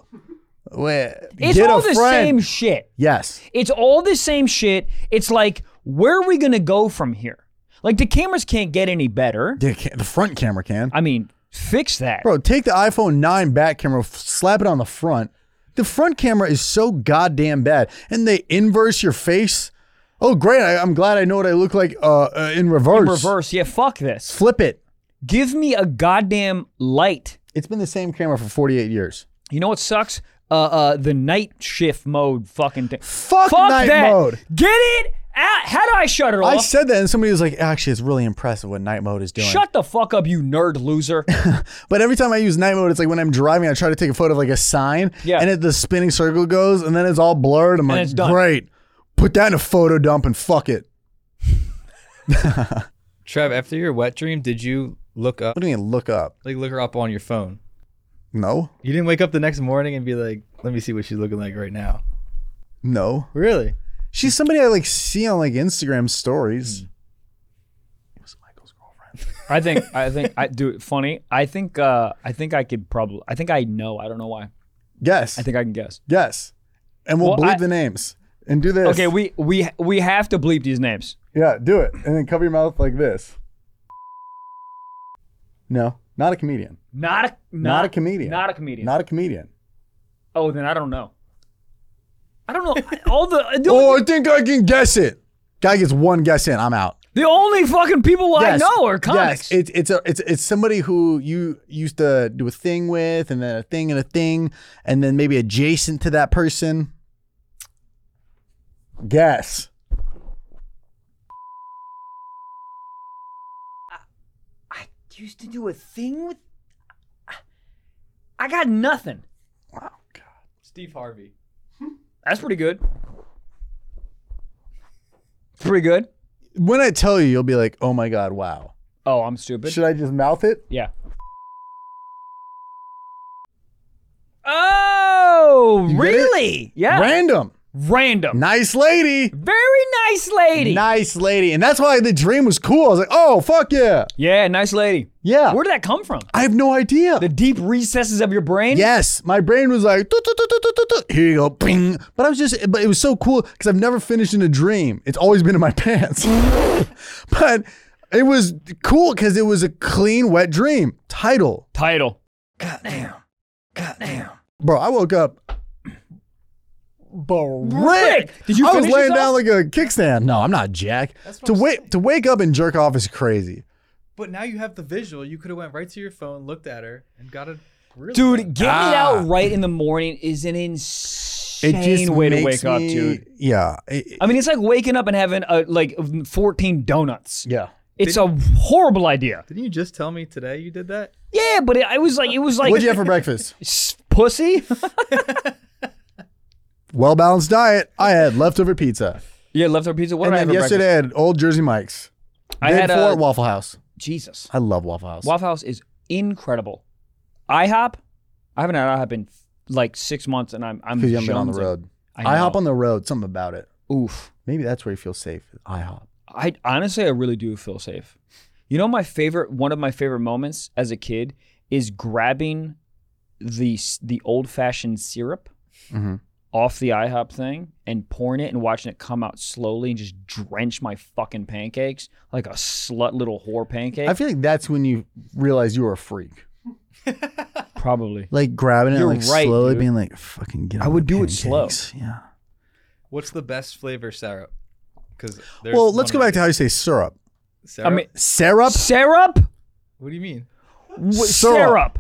With, it's get all a the friend. same shit. Yes. It's all the same shit. It's like, where are we gonna go from here? Like, the cameras can't get any better. The, ca- the front camera can. I mean, fix that. Bro, take the iPhone nine back camera, f- slap it on the front. The front camera is so goddamn bad. And they inverse your face. Oh, great. I, I'm glad I know what I look like uh, uh, in reverse. In reverse, yeah. Fuck this. Flip it. Give me a goddamn light. It's been the same camera for forty-eight years. You know what sucks? Uh, uh, the night shift mode fucking thing. Fuck, Fuck night that. mode. Get it out. How do I shut it I off? said that and somebody was like, actually, it's really impressive what night mode is doing. Shut the fuck up, you nerd loser. But every time I use night mode, it's like when I'm driving, I try to take a photo of like a sign. Yeah. And it, the spinning circle goes and then it's all blurred. I'm like, it's done. great. Put that in a photo dump and fuck it. Trev, after your wet dream, did you look up, What do you mean look up? like look her up on your phone? No. You didn't wake up the next morning and be like, let me see what she's looking like right now. No. Really? She's somebody I like see on like Instagram stories. Hmm. It was Michael's girlfriend. I think, I think, I do it funny. I think, uh, I think I could probably, I think I know. I don't know why. Yes. I think I can guess. Yes. And we'll Well, bleep I- the names and do this. Okay, we, we, we have to bleep these names. Yeah, do it. And then cover your mouth like this. No, not a comedian. Not a, not, Not a comedian. Not a comedian. Not a comedian. oh, then I don't know. I don't know. All the, the, Oh, I think I can guess it. Guy gets one guess in. I'm out. the only fucking people I know are comics. Yes, it's it's a it's it's somebody who you used to do a thing with, and then a thing and a thing, and then maybe adjacent to that person. Guess. I used to do a thing with. I got nothing. Wow, God. Steve Harvey. That's pretty good. Pretty good. When I tell you, you'll be like, "Oh my God, wow." Oh, I'm stupid. Should I just mouth it? Yeah. Oh, You get it? really? Yeah. Random. Random. Nice lady. Very nice lady. Nice lady. And that's why the dream was cool. I was like, "Oh, fuck yeah." Yeah, nice lady. Yeah. Where did that come from? I have no idea. The deep recesses of your brain? Yes, my brain was like, "Dut, dut, dut, dut, dut, dut." Here you go, bing. But I was just, but it was so cool because I've never finished in a dream. It's always been in my pants. But it was cool because it was a clean, wet dream. Title, Title. Goddamn, goddamn, bro. I woke up. Rick! Did you I was finish laying yourself? down like a kickstand. No, I'm not Jack. That's what To I'm wake to wake up and jerk off is crazy. But now you have the visual. You could have went right to your phone, looked at her, and got it really Dude, done. getting Ah. it out right in the morning is an insane way to makes wake up, me- dude. Yeah, it- I mean, it's like waking up and having uh like fourteen donuts. yeah. It's a horrible idea. Didn't you just tell me today you did that? Yeah, but it, I was like, it was like What'd you have for breakfast? S- pussy. Well balanced diet. I had leftover pizza. Yeah, leftover pizza. What And did I have then for yesterday breakfast? I had old Jersey Mike's. I Day had before, a Waffle House. Jesus. I love Waffle House. Waffle House is incredible. IHOP. I haven't had IHOP in like six months, and I'm I'm Because you haven't been on the jonesing. road. I I hop know. on the road. Something about it. Oof. Maybe that's where you feel safe. I hop. I honestly, I really do feel safe. You know, my favorite, one of my favorite moments as a kid is grabbing the the old fashioned syrup Mhm. off the IHOP thing and pouring it and watching it come out slowly and just drench my fucking pancakes like a slut little whore pancake? I feel like that's when you realize you were a freak. Probably. Like grabbing it, You're and like right, slowly dude. being like, "Fucking get." I on would my do it slow. pancakes." Yeah. What's the best flavor syrup? Because Well, let's go back to how you say syrup. syrup. I mean, Syrup. syrup? what do you mean? W- Syrup. syrup.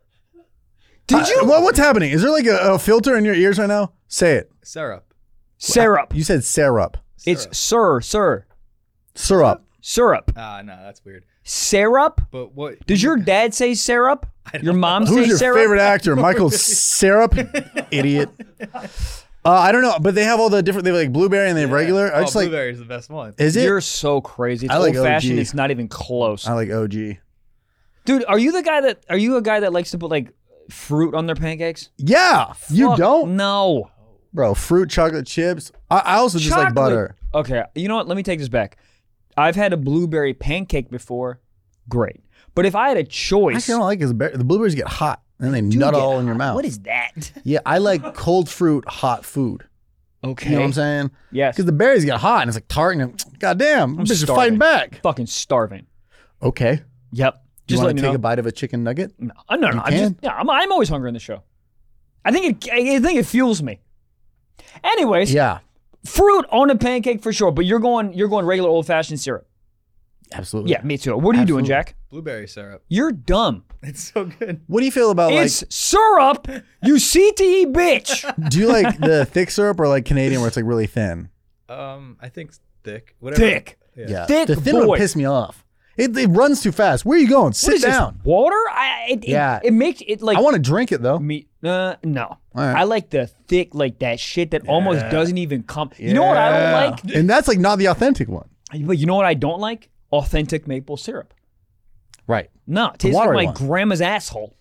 Did Uh, you? what, what's happening? Is there like a, a filter in your ears right now? Say it. Syrup. Syrup. You said syrup. Syrup. It's sir, sir. Syrup. Syrup. Ah, no, that's weird. Syrup? But what? Does your dad say syrup? don't Your mom say Who's your syrup? favorite actor? Michael Syrup? Idiot. Uh, I don't know, but they have all the different. They have like blueberry and they have regular. I oh, just like. blueberry is the best one. Is it? You're so crazy. It's I like old fashioned. O G. It's not even close. I like O G. Dude, are you the guy that are you a guy that likes to put like fruit on their pancakes? Yeah, you Fuck, don't, No. bro. Fruit, chocolate chips. I, I also just like Chocolate. butter. Okay, you know what? Let me take this back. I've had a blueberry pancake before. Great. But if I had a choice, Actually, I don't like it. 'Cause the the blueberries get hot and they Dude, nut get- all in your mouth. What is that? Yeah, I like cold fruit, hot food. Okay. You know what I'm saying? Yes. Because the berries get hot and it's like tart and goddamn, I'm bitch is starving. fighting back. Fucking starving. Okay. Yep. Do you Just want let to me take know. a bite of a chicken nugget? No, no, no. You I'm just, can? yeah, I'm, I'm always hungry on the show. I think it. I think it fuels me. Anyways, Yeah, fruit on a pancake for sure. But you're going. You're going regular old fashioned syrup. absolutely. Yeah, me too. What are you doing, Absolutely. Jack? Blueberry syrup. You're dumb. It's so good. What do you feel about It's syrup. You C T E bitch. like? Do you like the thick syrup or like Canadian where it's like really thin? Um, I think thick. Whatever. Thick. Yeah. Yeah, Thick the thin boy. one piss me off. It, it runs too fast. Where are you going? What Sit is down. this? Water? I, it, Yeah. It, it makes it like I want to drink it though. me. Uh, no. right. I like the thick, like that shit that almost doesn't even come. You know what I don't Yeah. like? And that's like not the authentic one. But you know what I don't like? Authentic maple syrup. Right. No, it tastes like watery my one. grandma's asshole.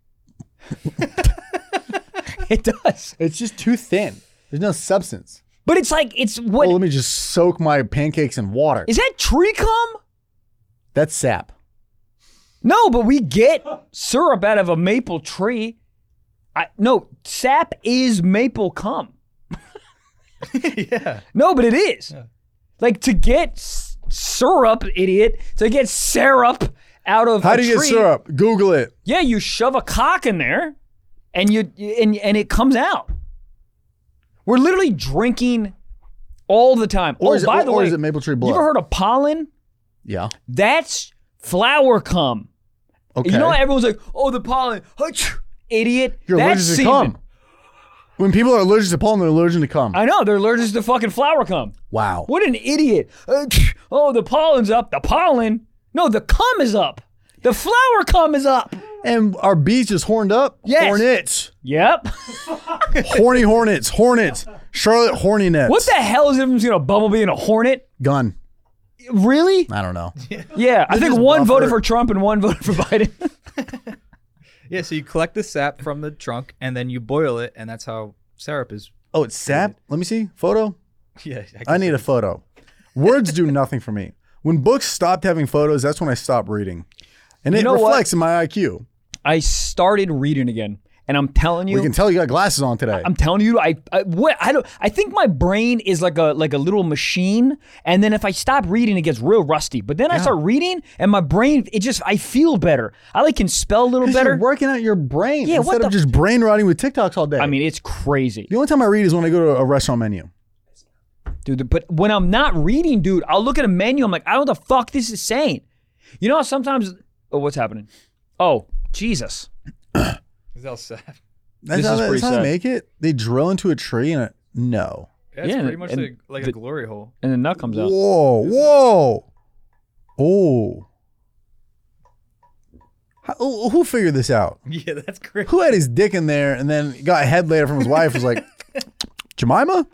It does. It's just too thin. There's no substance. But it's like it's what Oh, let me just soak my pancakes in water. is that tree cum? That's sap. No, but we get syrup out of a maple tree. I no, sap is maple cum. yeah. No, but it is. Yeah. Like to get s- syrup, idiot, to get syrup out of How a do you tree, get syrup? Google it. Yeah, you shove a cock in there and you and and it comes out. We're literally drinking all the time. Or oh, is it, by or, the or way, is it maple tree you blood? ever heard of pollen? Yeah. That's flower cum. Okay. You know how everyone's like, oh, the pollen. Achoo, idiot. You're That's allergic to semen. cum. When people are allergic to pollen, they're allergic to cum. I know, they're allergic to fucking flower cum. Wow. What an idiot. Uh, oh, the pollen's up. The pollen. No, the cum is up. The flower cum is up. And our bees just horned up? Yes. Hornets. Yep. Horny hornets. Hornets. Charlotte horny nets. What the hell is the difference between a bumblebee and a hornet? Gun. Really? I don't know. Yeah, I think just one voted buffer. for Trump and one voted for Biden. Yeah. So you collect the sap from the trunk and then you boil it, and that's how syrup is. Oh, it's sap? Let me see. Photo? Yeah. I need a photo. Words do nothing for me. When books stopped having photos, that's when I stopped reading. And You it know what? reflects in my I Q. I started reading again, and I'm telling you, We can tell you got glasses on today. I'm telling you, I, I what I don't. I think my brain is like a like a little machine, and then if I stop reading, it gets real rusty. But then I start reading, and my brain, it just I feel better. I like can spell a little 'Cause better. You're working out your brain Yeah, what instead of the- just brain rotting with TikToks all day. I mean, it's crazy, the only time I read is when I go to a restaurant menu. dude. But when I'm not reading, dude, I'll look at a menu. I'm like, I don't know what the fuck this is saying. You know, how sometimes. Oh, what's happening? Oh, Jesus. Is that sap? That's This how, is they- pretty that's how they sad. make it. They drill into a tree and it, no. Yeah, it's Yeah, pretty much and like, like the- a glory hole. And the nut comes out. Whoa, whoa, oh. How, who who figured this out? Yeah, that's great. Who had his dick in there and then got a head later from his wife? Was like, Jemima?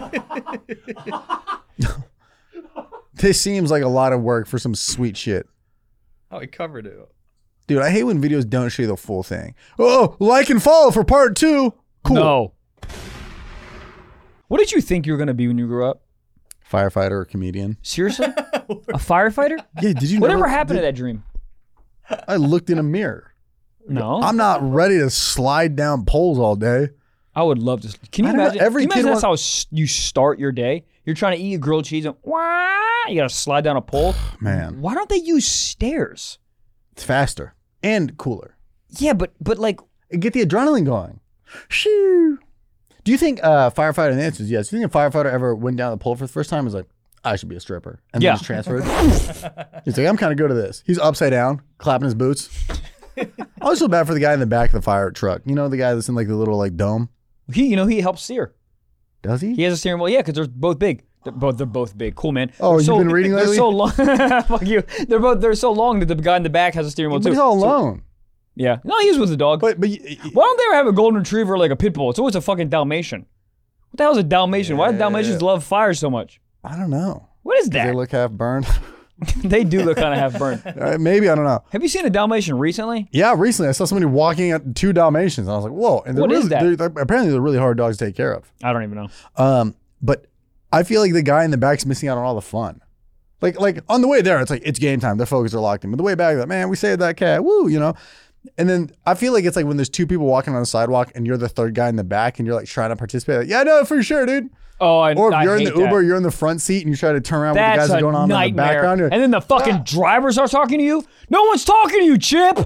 This seems like a lot of work for some sweet shit. Oh, he covered it. Dude, I hate when videos don't show you the full thing. Oh, like and follow for part two. Cool. No. What did you think you were gonna be when you grew up? Firefighter or comedian. Seriously? A firefighter? Yeah, did you Whatever never, happened did- to that dream? I looked in a mirror. No. I'm not ready to slide down poles all day. I would love to. Can you I don't know, imagine? every can you imagine kid that's how s- you start your day? You're trying to eat a grilled cheese and wah, you gotta slide down a pole. Man, Why don't they use stairs? it's faster and cooler. Yeah, but but like Get the adrenaline going. Shoo. Do you think uh, firefighter? And the answer is yes. Do you think a firefighter ever went down the pole for the first time and was like, I should be a stripper, and Yeah. then just transferred? He's like, I'm kind of good at this. He's upside down, clapping his boots. I always feel bad for the guy in the back of the fire truck. You know, the guy that's in like the little like dome. he, you know, he helps steer. Does he? He has a steering wheel. Yeah, because they're both big. They're both they're both big. Cool, man. Oh, They're you've so, been reading They're lately? so long. Fuck you. They're both they're so long that the guy in the back has a steering wheel But too. he's all So- alone. yeah. No, he was with the dog. But but y- y- Why don't they ever have a golden retriever or like a pit bull? It's always a fucking Dalmatian. What the hell is a Dalmatian? Why do Dalmatians love fire so much? I don't know. What is They that? look half burned. They do look kind of half burnt. Uh, Maybe I don't know. Have you seen a Dalmatian recently? Yeah, recently I saw somebody walking at two Dalmatians. And I was like, whoa. And they're What is really, that? They're, they're- apparently they're really hard dogs to take care of. I don't even know. Um, but I feel like the guy in the back's missing out on all the fun. Like, like on the way there, it's like it's game time. Their focus are locked in. But the way back, like, man, we saved that cat. Woo, you know. And then I feel like it's like when there's two people walking on the sidewalk and you're the third guy in the back and you're like trying to participate. Like, yeah, no, for sure, dude. Oh, I, Or if I you're in hate the Uber, that. you're in the front seat and you try to turn around with the That's guys that a are going on in the nightmare. background. You're- And then the fucking driver starts talking to you. No one's talking to you, Chip.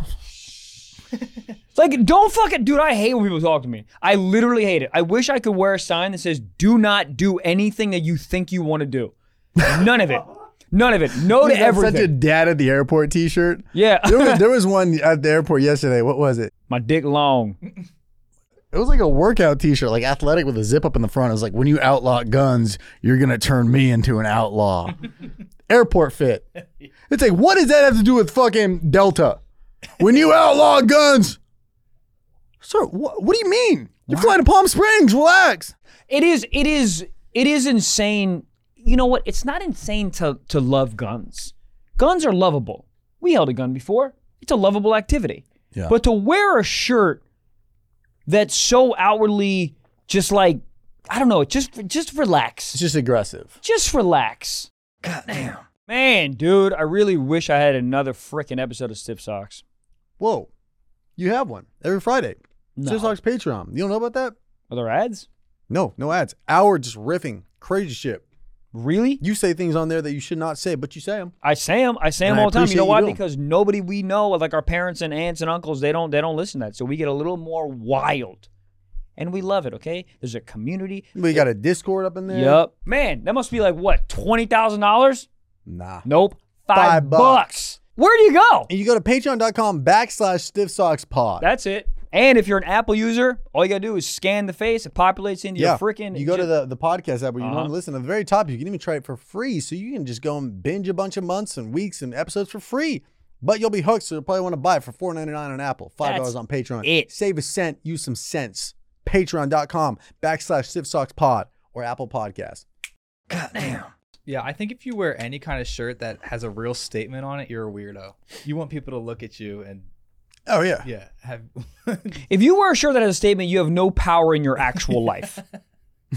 Like, don't fucking, dude, I hate when people talk to me. I literally hate it. I wish I could wear a sign that says, do not do anything that you think you want to do. None of it. None of it. No to He's got everything. such a dad at the airport t-shirt. yeah. There was, there was one at the airport yesterday. What was it? My dick long. It was like a workout t-shirt, like athletic with a zip up in the front. It was like, when you outlaw guns, you're going to turn me into an outlaw. Airport fit. It's like, what does that have to do with fucking Delta? When you outlaw guns. Sir, what, what do you mean? You're flying to Palm Springs. Relax. It is, it is, it is insane. You know what? It's not insane to, to love guns. Guns are lovable. We held a gun before. It's a lovable activity. Yeah. But to wear a shirt that's so outwardly just like, I don't know, just just relax. It's just aggressive. Just relax. Goddamn. Man, dude, I really wish I had another freaking episode of Stiff Socks. Whoa. You have one every Friday. No. Stiff Socks Patreon. You don't know about that? Are there ads? No, no ads. Hour just riffing. Crazy shit. Really? You say things on there that you should not say, but you say them. I say them. I say them And I all the time. You appreciate know you why? doing 'em. Because nobody we know, like our parents and aunts and uncles, they don't they don't listen to that. So we get a little more wild. And we love it, okay? There's a community. We got a Discord up in there. Yup. Man, that must be like what, twenty thousand dollars? Nah. Nope. Five, Five bucks. bucks. Where do you go? And you go to patreon.com backslash stiff socks pod. That's it. And if you're an Apple user, all you gotta do is scan the face. It populates into yeah. your freaking. You go to the, the podcast app where you Uh-huh. normally listen. At the very top, you can even try it for free. So you can just go and binge a bunch of months and weeks and episodes for free. But you'll be hooked, so you'll probably want to buy it for four ninety-nine on Apple, five dollars That's on Patreon. it. Save a cent, use some sense. Patreon.com backslash stiff socks pod or Apple Podcast. Goddamn. Yeah, I think if you wear any kind of shirt that has a real statement on it, you're a weirdo. You want people to look at you and Oh, yeah. yeah, have If you wear a shirt that has a statement, you have no power in your actual life. Do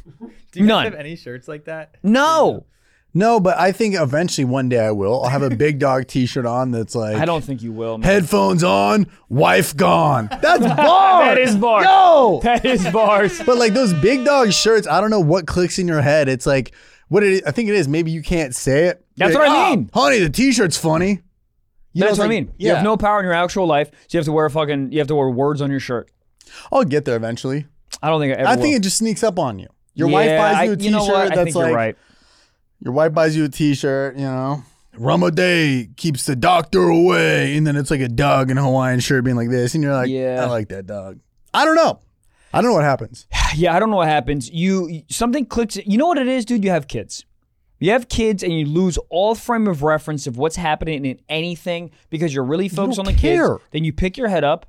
you guys None. have any shirts like that? No. No, but I think eventually one day I will. I'll have a big dog t-shirt on that's like I don't think you will, man. headphones on, wife gone. That's bars. That is bars. Yo. That is bars. But like those big dog shirts, I don't know what clicks in your head. It's like what it is. I think it is. Maybe you can't say it. That's You're what like, I "Oh, mean." honey, the t-shirt's funny. You know, That's it's what I like- mean. You Yeah. have no power in your actual life, so you have to wear fucking. You have to wear words on your shirt. I'll get there eventually. I don't think I ever. I think will. it just sneaks up on you. Your Yeah, wife buys I- you a you know t-shirt what? I that's think like you're right. your wife buys you a t-shirt, you know. Rum a day keeps the doctor away, and then it's like a dog in a Hawaiian shirt being like this, and you're like, Yeah. I like that dog. I don't know. I don't know what happens. Yeah, I don't know what happens. You something clicks. You know what it is, dude? You have kids. You have kids, and you lose all frame of reference of what's happening in anything because you're really focused on don't the care. kids. Then you pick your head up,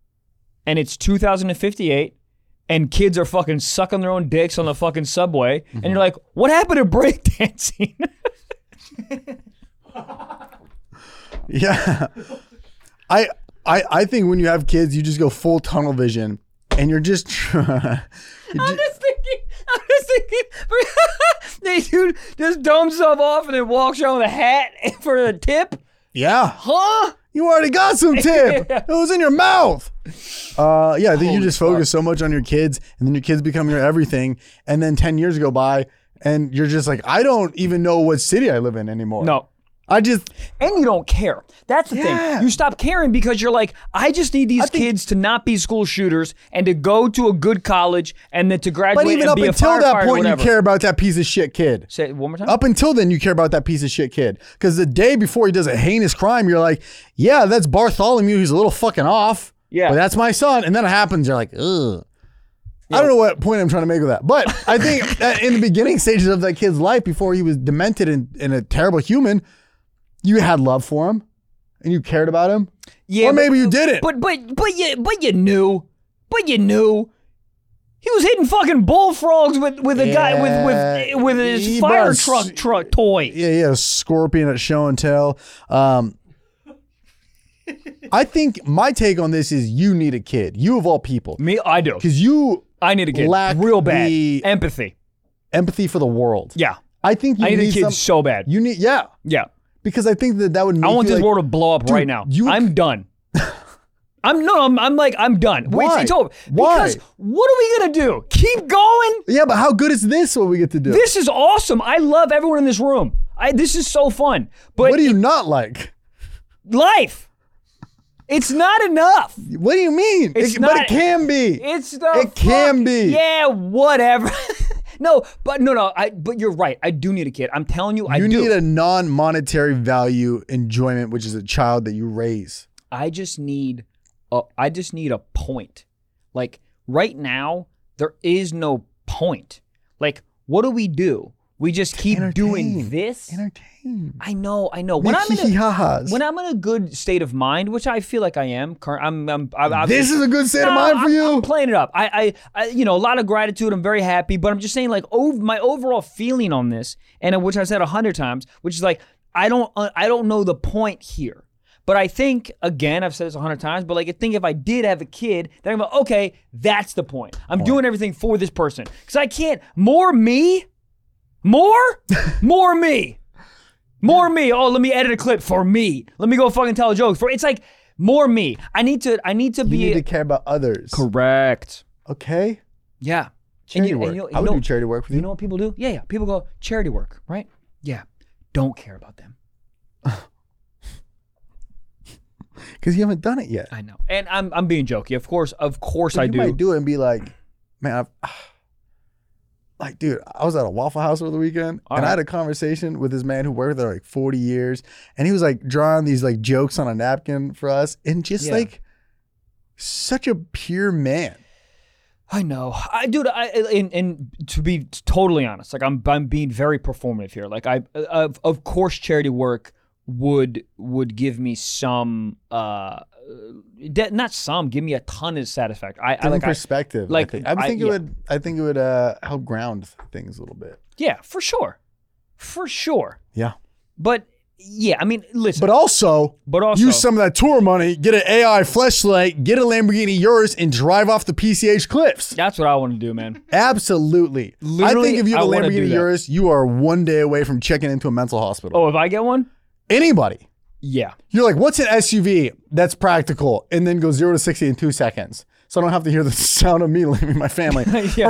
and it's two thousand fifty-eight, and kids are fucking sucking their own dicks on the fucking subway, Mm-hmm. and you're like, "What happened to breakdancing?" Yeah. I I I think when you have kids, you just go full tunnel vision and you're just I'm just thinking. I'm just thinking. They dude just dumps himself off and then walks around with a hat for the tip. Yeah. Huh? You already got some tip. It was in your mouth. Uh, yeah, I think you Holy just fuck. focus so much on your kids, and then your kids become your everything. And then ten years go by, and you're just like, I don't even know what city I live in anymore. No. I just, And you don't care. That's the Yeah. thing. You stop caring because you're like, I just need these think- kids to not be school shooters and to go to a good college and then to graduate but even and up be a until firefighter that or point, you whatever. care about that piece of shit kid. Say it one more time. Up until then, you care about that piece of shit kid. Because the day before he does a heinous crime, you're like, yeah, that's Bartholomew. He's a little fucking off. Yeah. But that's my son. And then it happens. You're like, ugh. I don't know what point I'm trying to make with that. But I think that in the beginning stages of that kid's life, before he was demented and, and a terrible human, you had love for him and you cared about him. Yeah, Or but- maybe you didn't. But but but you but you knew, but you knew. He was hitting fucking bullfrogs with, with a guy with with with his he fire brought- truck truck toy. Yeah, yeah, a scorpion at show and tell. Um, I think my take on this is you need a kid. You of all people. Me, I do. Because you I need a kid lack real bad. the- Empathy. empathy for the world. Yeah, I think you I need, need a kid some, so bad. You need, yeah. yeah, Because I think that that would make I want you this like, world to blow up Dude, right now. you- I'm done. I'm no, I'm, I'm like I'm done. Wait, Why? it's over. Why? Because what are we gonna do? Keep going? Yeah, but how good is this what we get to do? This is awesome. I love everyone in this room. I this is so fun. But what do you not like? life, it's not enough. What do you mean? It's It- but not- it can be. It's the It can fuck- be. Yeah, whatever. no, but no, no. I but you're right. I do need a kid. I'm telling you, I you do. need a non-monetary value enjoyment, which is a child that you raise. I just need a, I just need a point. Like right now, there is no point. Like, what do we do? We just keep doing Entertain. this. Entertain. I know, I know. When Make I'm in a, hee-hee-ha-has. when I'm in a good state of mind, which I feel like I am, cur- I'm, I'm, I'm, I'm This is a good state of No, mind for I'm, you. I'm playing it up. I, I, I, you know, a lot of gratitude. I'm very happy, but I'm just saying, like, ov- my overall feeling on this, and which I said a hundred times, which is like, I don't, uh, I don't know the point here. But I think, again, I've said this a hundred times, but like, I think if I did have a kid, then I'm like, okay, that's the point. I'm doing everything for this person because I can't more me, more, more me, more me. Oh, let me edit a clip for me. Let me go fucking tell a joke for. It's like more me. I need to. I need to You be need to care about others. correct. Okay? Yeah. Charity you- work. you know- you I would know- do charity work with You you. know what people do? Yeah, yeah. People go charity work, right? Yeah. Don't care about them. Because you haven't done it yet. I know. And I'm I'm being jokey. Of course, of course I you do. might do it and be like, man, I've, like, dude, I was at a Waffle House over the weekend All and I right. had a conversation with this man who worked there like forty years, and he was like drawing these like jokes on a napkin for us, and just Yeah. like such a pure man. I know. I dude, I and, and to be totally honest, like I'm I'm being very performative here. Like I of of course charity work would would give me some uh de- not some, give me a ton of satisfaction. I, I Different like I, perspective. like, I think, I I- think it yeah. would. I think it would uh, help ground things a little bit. yeah, for sure. For sure. Yeah. But yeah, I mean, listen. But also, But also use some of that tour money, get an A I fleshlight, get a Lamborghini Urus, and drive off the P C H cliffs. that's what I want to do, man. Absolutely. I Literally, think if you have I a wanna do Lamborghini that. Urus, you are one day away from checking into a mental hospital. Oh, if I get one? Anybody. Yeah. You're like, what's an S U V that's practical and then go zero to sixty in two seconds? So I don't have to hear the sound of me leaving my family. Yeah.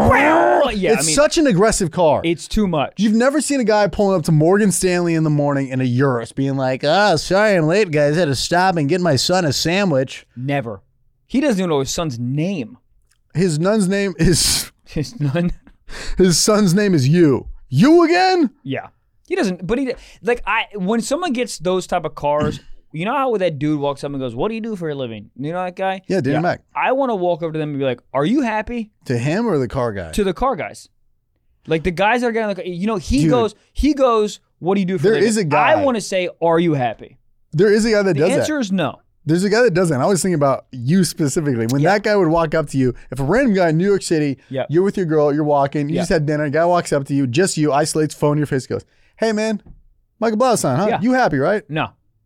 Yeah, it's I mean, such an aggressive car. it's too much. You've never seen a guy pulling up to Morgan Stanley in the morning in a Urus being like, oh, sorry I'm late, guys. I had to stop and get my son a sandwich. Never. He doesn't even know his son's name. His nun's name is, His none. his son's name is you. You again? Yeah. He doesn't, but he, like, I, when someone gets those type of cars, you know how that dude walks up and goes, what do you do for a living? You know that guy? Yeah, Danny Mac. I want to walk over to them and be like, are you happy? To him or the car guy? To the car guys. Like the guys that are getting, like, you know, he Dude. goes, he goes, what do you do for There a living? is a guy- I want to say, are you happy? There is a guy that The does answer that. is no. There's a guy that doesn't. I was thinking about you specifically. When Yeah. that guy would walk up to you, if a random guy in New York City, Yeah. you're with your girl, you're walking, you Yeah. just had dinner, a guy walks up to you, just you, isolates, phone in your face, goes, hey man, Michael Blaustein, huh? Yeah. You happy, right? No.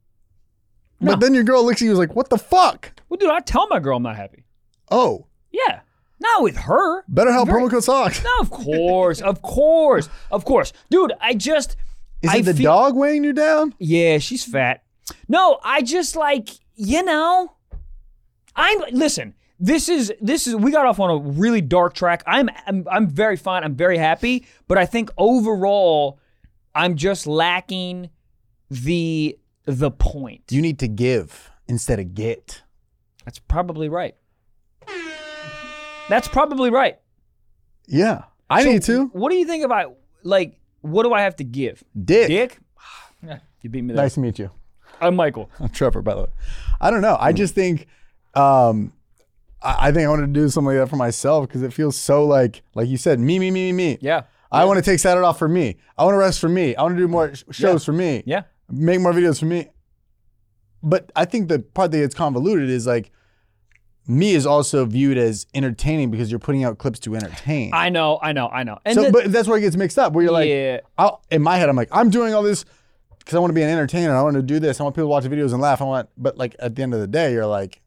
But No. then your girl looks at you and is like, what the fuck? Well, dude, I tell my girl I'm not happy. Oh, Yeah. Not with her. better help Very- promo code socks. No, of course, of course, of course, dude. I just Is I it the feel- dog weighing you down? Yeah, she's fat. No, I just like, you know, I'm listen. This is this is we got off on a really dark track. I'm I'm I'm very fine. I'm very happy, but I think overall, I'm just lacking the the point. You need to give instead of get. That's probably right. That's probably right. Yeah, I So need to. What do you think about like? What do I have to give? Dick. Dick? You beat me there. Nice to meet you. I'm Michael. I'm Trevor, by the way. I don't know. I just think, um, I, I think I want to do something like that for myself because it feels so like, like you said, me, me, me, me, me. Yeah. I want to take Saturday off for me. I want to rest for me. I want to do more sh- shows Yeah. for me. Yeah. Make more videos for me. But I think the part that gets convoluted is like, me is also viewed as entertaining because you're putting out clips to entertain. I know. I know. I know. And so, the- but that's where it gets mixed up. Where you're like, Yeah. I'll, in my head, I'm like, I'm doing all this because I want to be an entertainer. I want to do this. I want people to watch the videos and laugh. I want, but like at the end of the day, you're like,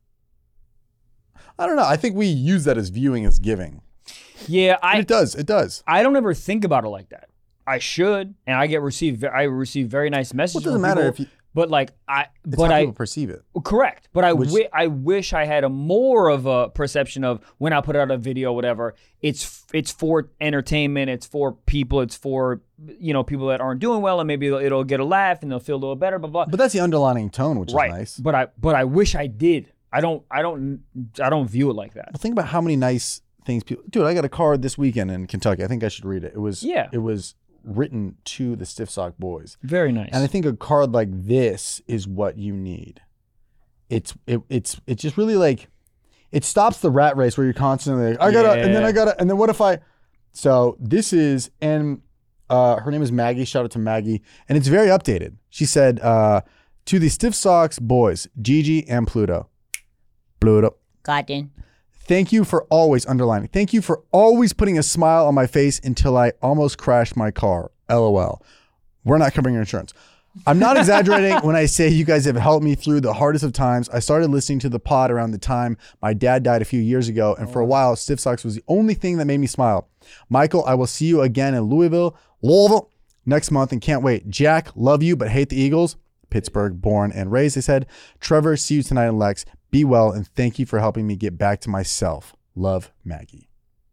I don't know. I think we use that as viewing as giving. yeah. And I it does. It does. I don't ever think about it like that. I should, and I get received. I receive very nice messages. Well, it doesn't from matter people, if you- But like I, It's but how I people perceive it. correct. But I Which- wi- I wish I had a more of a perception of when I put out a video, whatever. It's it's for entertainment. It's for people. It's for you know people that aren't doing well, and maybe it'll, it'll get a laugh and they'll feel a little better. Blah blah. But that's the underlining tone, which right. is nice. But I but I wish I did. I don't I don't I don't view it like that. Well, think about how many nice things people. Dude, I got a card this weekend in Kentucky. I think I should read it. It was Yeah. It was written to the Stiff Sock Boys. Very nice. And I think a card like this is what you need. It's it, it's it's just really like it stops the rat race where you're constantly like, I gotta and then I Yeah. gotta and then what if I so this is and uh her name is Maggie. Shout out to Maggie. And it's very updated. She said uh to the Stiff Socks Boys, Gigi and Pluto. Pluto. Gotten. Thank you for always underlining. Thank you for always putting a smile on my face until I almost crashed my car. LOL. We're not covering your insurance. I'm not exaggerating when I say you guys have helped me through the hardest of times. I started listening to the pod around the time my dad died a few years ago, and for a while, Stiff Socks was the only thing that made me smile. Michael, I will see you again in Louisville, Louisville next month, and can't wait. Jack, love you, but hate the Eagles. Pittsburgh, born and raised, they said. Trevor, see you tonight in Lex. Be well, and thank you for helping me get back to myself. Love, Maggie.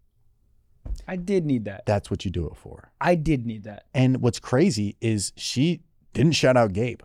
I did need that. That's what you do it for. I did need that. And what's crazy is she didn't shout out Gabe.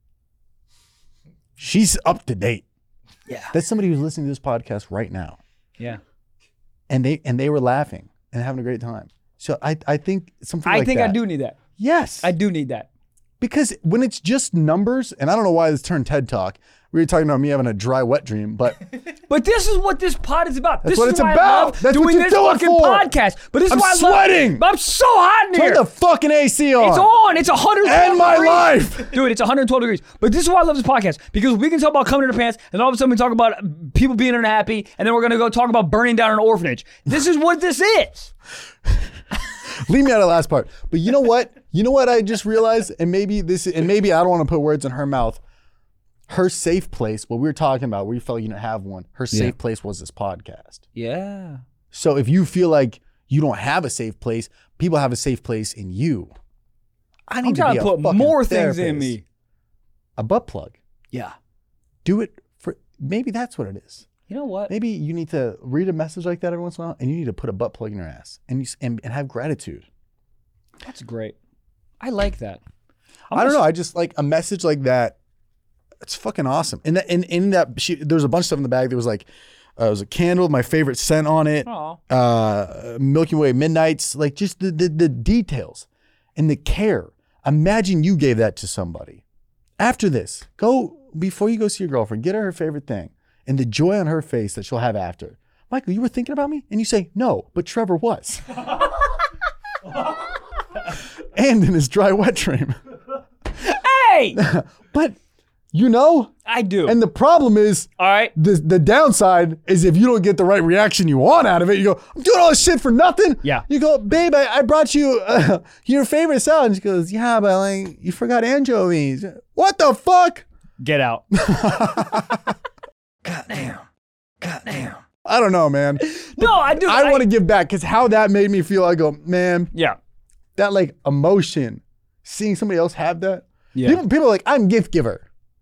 She's up to date. Yeah. That's somebody who's listening to this podcast right now. Yeah. And they and they were laughing and having a great time. So I I think something I like think that. I do need that. Yes. I do need that. Because when it's just numbers, and I don't know why this turned TED Talk. We were talking about me having a dry, wet dream, but But this is what this pod is about. That's this what is it's why about. I love That's what doing you this do it fucking for. podcast. But this I'm is why I sweating. love. I'm so hot in turn here. the fucking A C on. It's on. It's one hundred twelve End my degrees. life. Dude, it's one hundred twelve degrees. But this is why I love this podcast. Because we can talk about coming in the pants, and all of a sudden we talk about people being unhappy, and then we're going to go talk about burning down an orphanage. This is what this is. Leave me out of the last part. But you know what? You know what I just realized? And maybe this and maybe I don't want to put words in her mouth. Her safe place, what we were talking about, where you felt you didn't have one, her safe Yeah. place was this podcast. Yeah. So if you feel like you don't have a safe place, people have a safe place in you. I need I'm to trying be to a put fucking more things in therapist. me. A butt plug. Yeah. Do it for maybe that's what it is. You know what? Maybe you need to read a message like that every once in a while, and you need to put a butt plug in your ass and you, s- and, and have gratitude. That's great. I like that. I'm I don't gonna- know. I just like a message like that. It's fucking awesome. And that in in that she, there was a bunch of stuff in the bag. There was like uh, it was a candle, my favorite scent on it. Aw. Uh, Milky Way Midnights, like just the, the the details and the care. Imagine you gave that to somebody. After this, go before you go see your girlfriend. Get her her favorite thing and the joy on her face that she'll have after. Michael, you were thinking about me, and you say no, but Trevor was. And in his dry wet dream. Hey! But you know, I do. and the problem is All right. the the downside is if you don't get the right reaction you want out of it, you go, I'm doing all this shit for nothing. Yeah. You go, babe, I, I brought you uh, your favorite salad. And she goes, yeah, but like you forgot anchovies. What the fuck? Get out. Goddamn. Goddamn. I don't know, man. No, I do. I want to give back because how that made me feel. I go, man, Yeah. that like emotion, seeing somebody else have that. Yeah. People, people are like, I'm gift giver.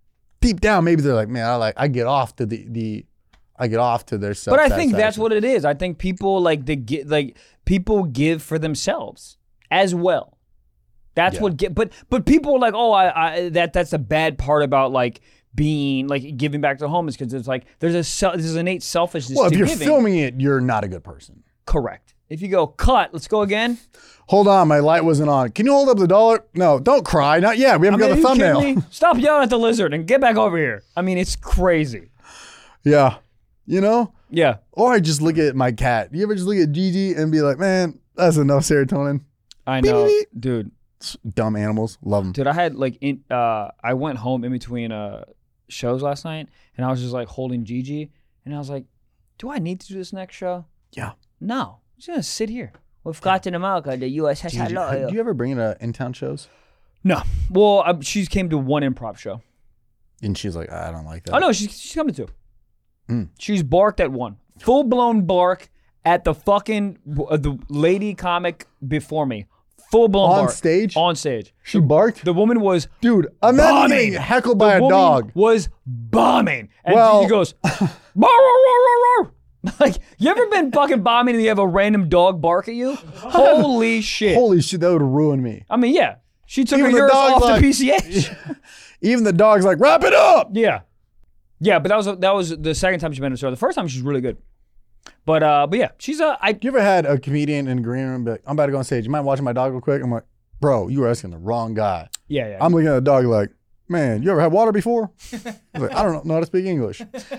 deep down, maybe they're like, man, I like I get off to the the I get off to their self. But I think that's what it is. I think people like they get like people give for themselves as well. That's Yeah. what get. But but people are like, oh, I, I that that's a bad part about like being like giving back to the homeless because it's like there's a sel- there's an innate selfishness Well, to if you're giving. filming it, you're not a good person. Correct. If you go cut, let's go again. Hold on, my light wasn't on. Can you hold up the dollar? No, don't cry. Not yet. We haven't I mean, got are the you thumbnail. kidding me? Stop yelling at the lizard and get back over here. I mean, it's crazy. Yeah. You know? Yeah. Or I just look at my cat. You ever just look at Gigi and be like, man, that's enough serotonin. I Beep, know, beep, dude. Dumb animals. Love them. Dude, I had like in uh I went home in between uh shows last night and I was just like holding Gigi and I was like, do I need to do this next show? Yeah. No. I'm just gonna sit here. We've got in America, the U S S. Gigi, hello. do you ever bring it to in-town shows? No. Well, uh, she came to one improv show. And she's like, I don't like that. Oh no, she's she's coming to two. Mm. She's barked at one. Full blown bark at the fucking uh, the lady comic before me. Full blown On bark. stage? On stage. She barked? The woman was Dude, I'm not bombing. getting heckled by the a woman dog. was bombing. And Well- she goes, "Roar, roar, roar, roar." Like, you ever been fucking bombing and you have a random dog bark at you? Holy shit. Holy shit, that would ruin me. I mean, yeah. She took Even her the yours dog's off like- the P C H. Even the dog's like, wrap it up. Yeah. Yeah, but that was that was the second time she's been in the show. The first time she's really good. But uh but yeah, she's a I You ever had a comedian in the green room be like, I'm about to go on stage. You mind watching my dog real quick? I'm like, bro, you were asking the wrong guy. yeah, yeah. I'm looking at the dog like, man, you ever had water before? I was like, I don't know how to speak English.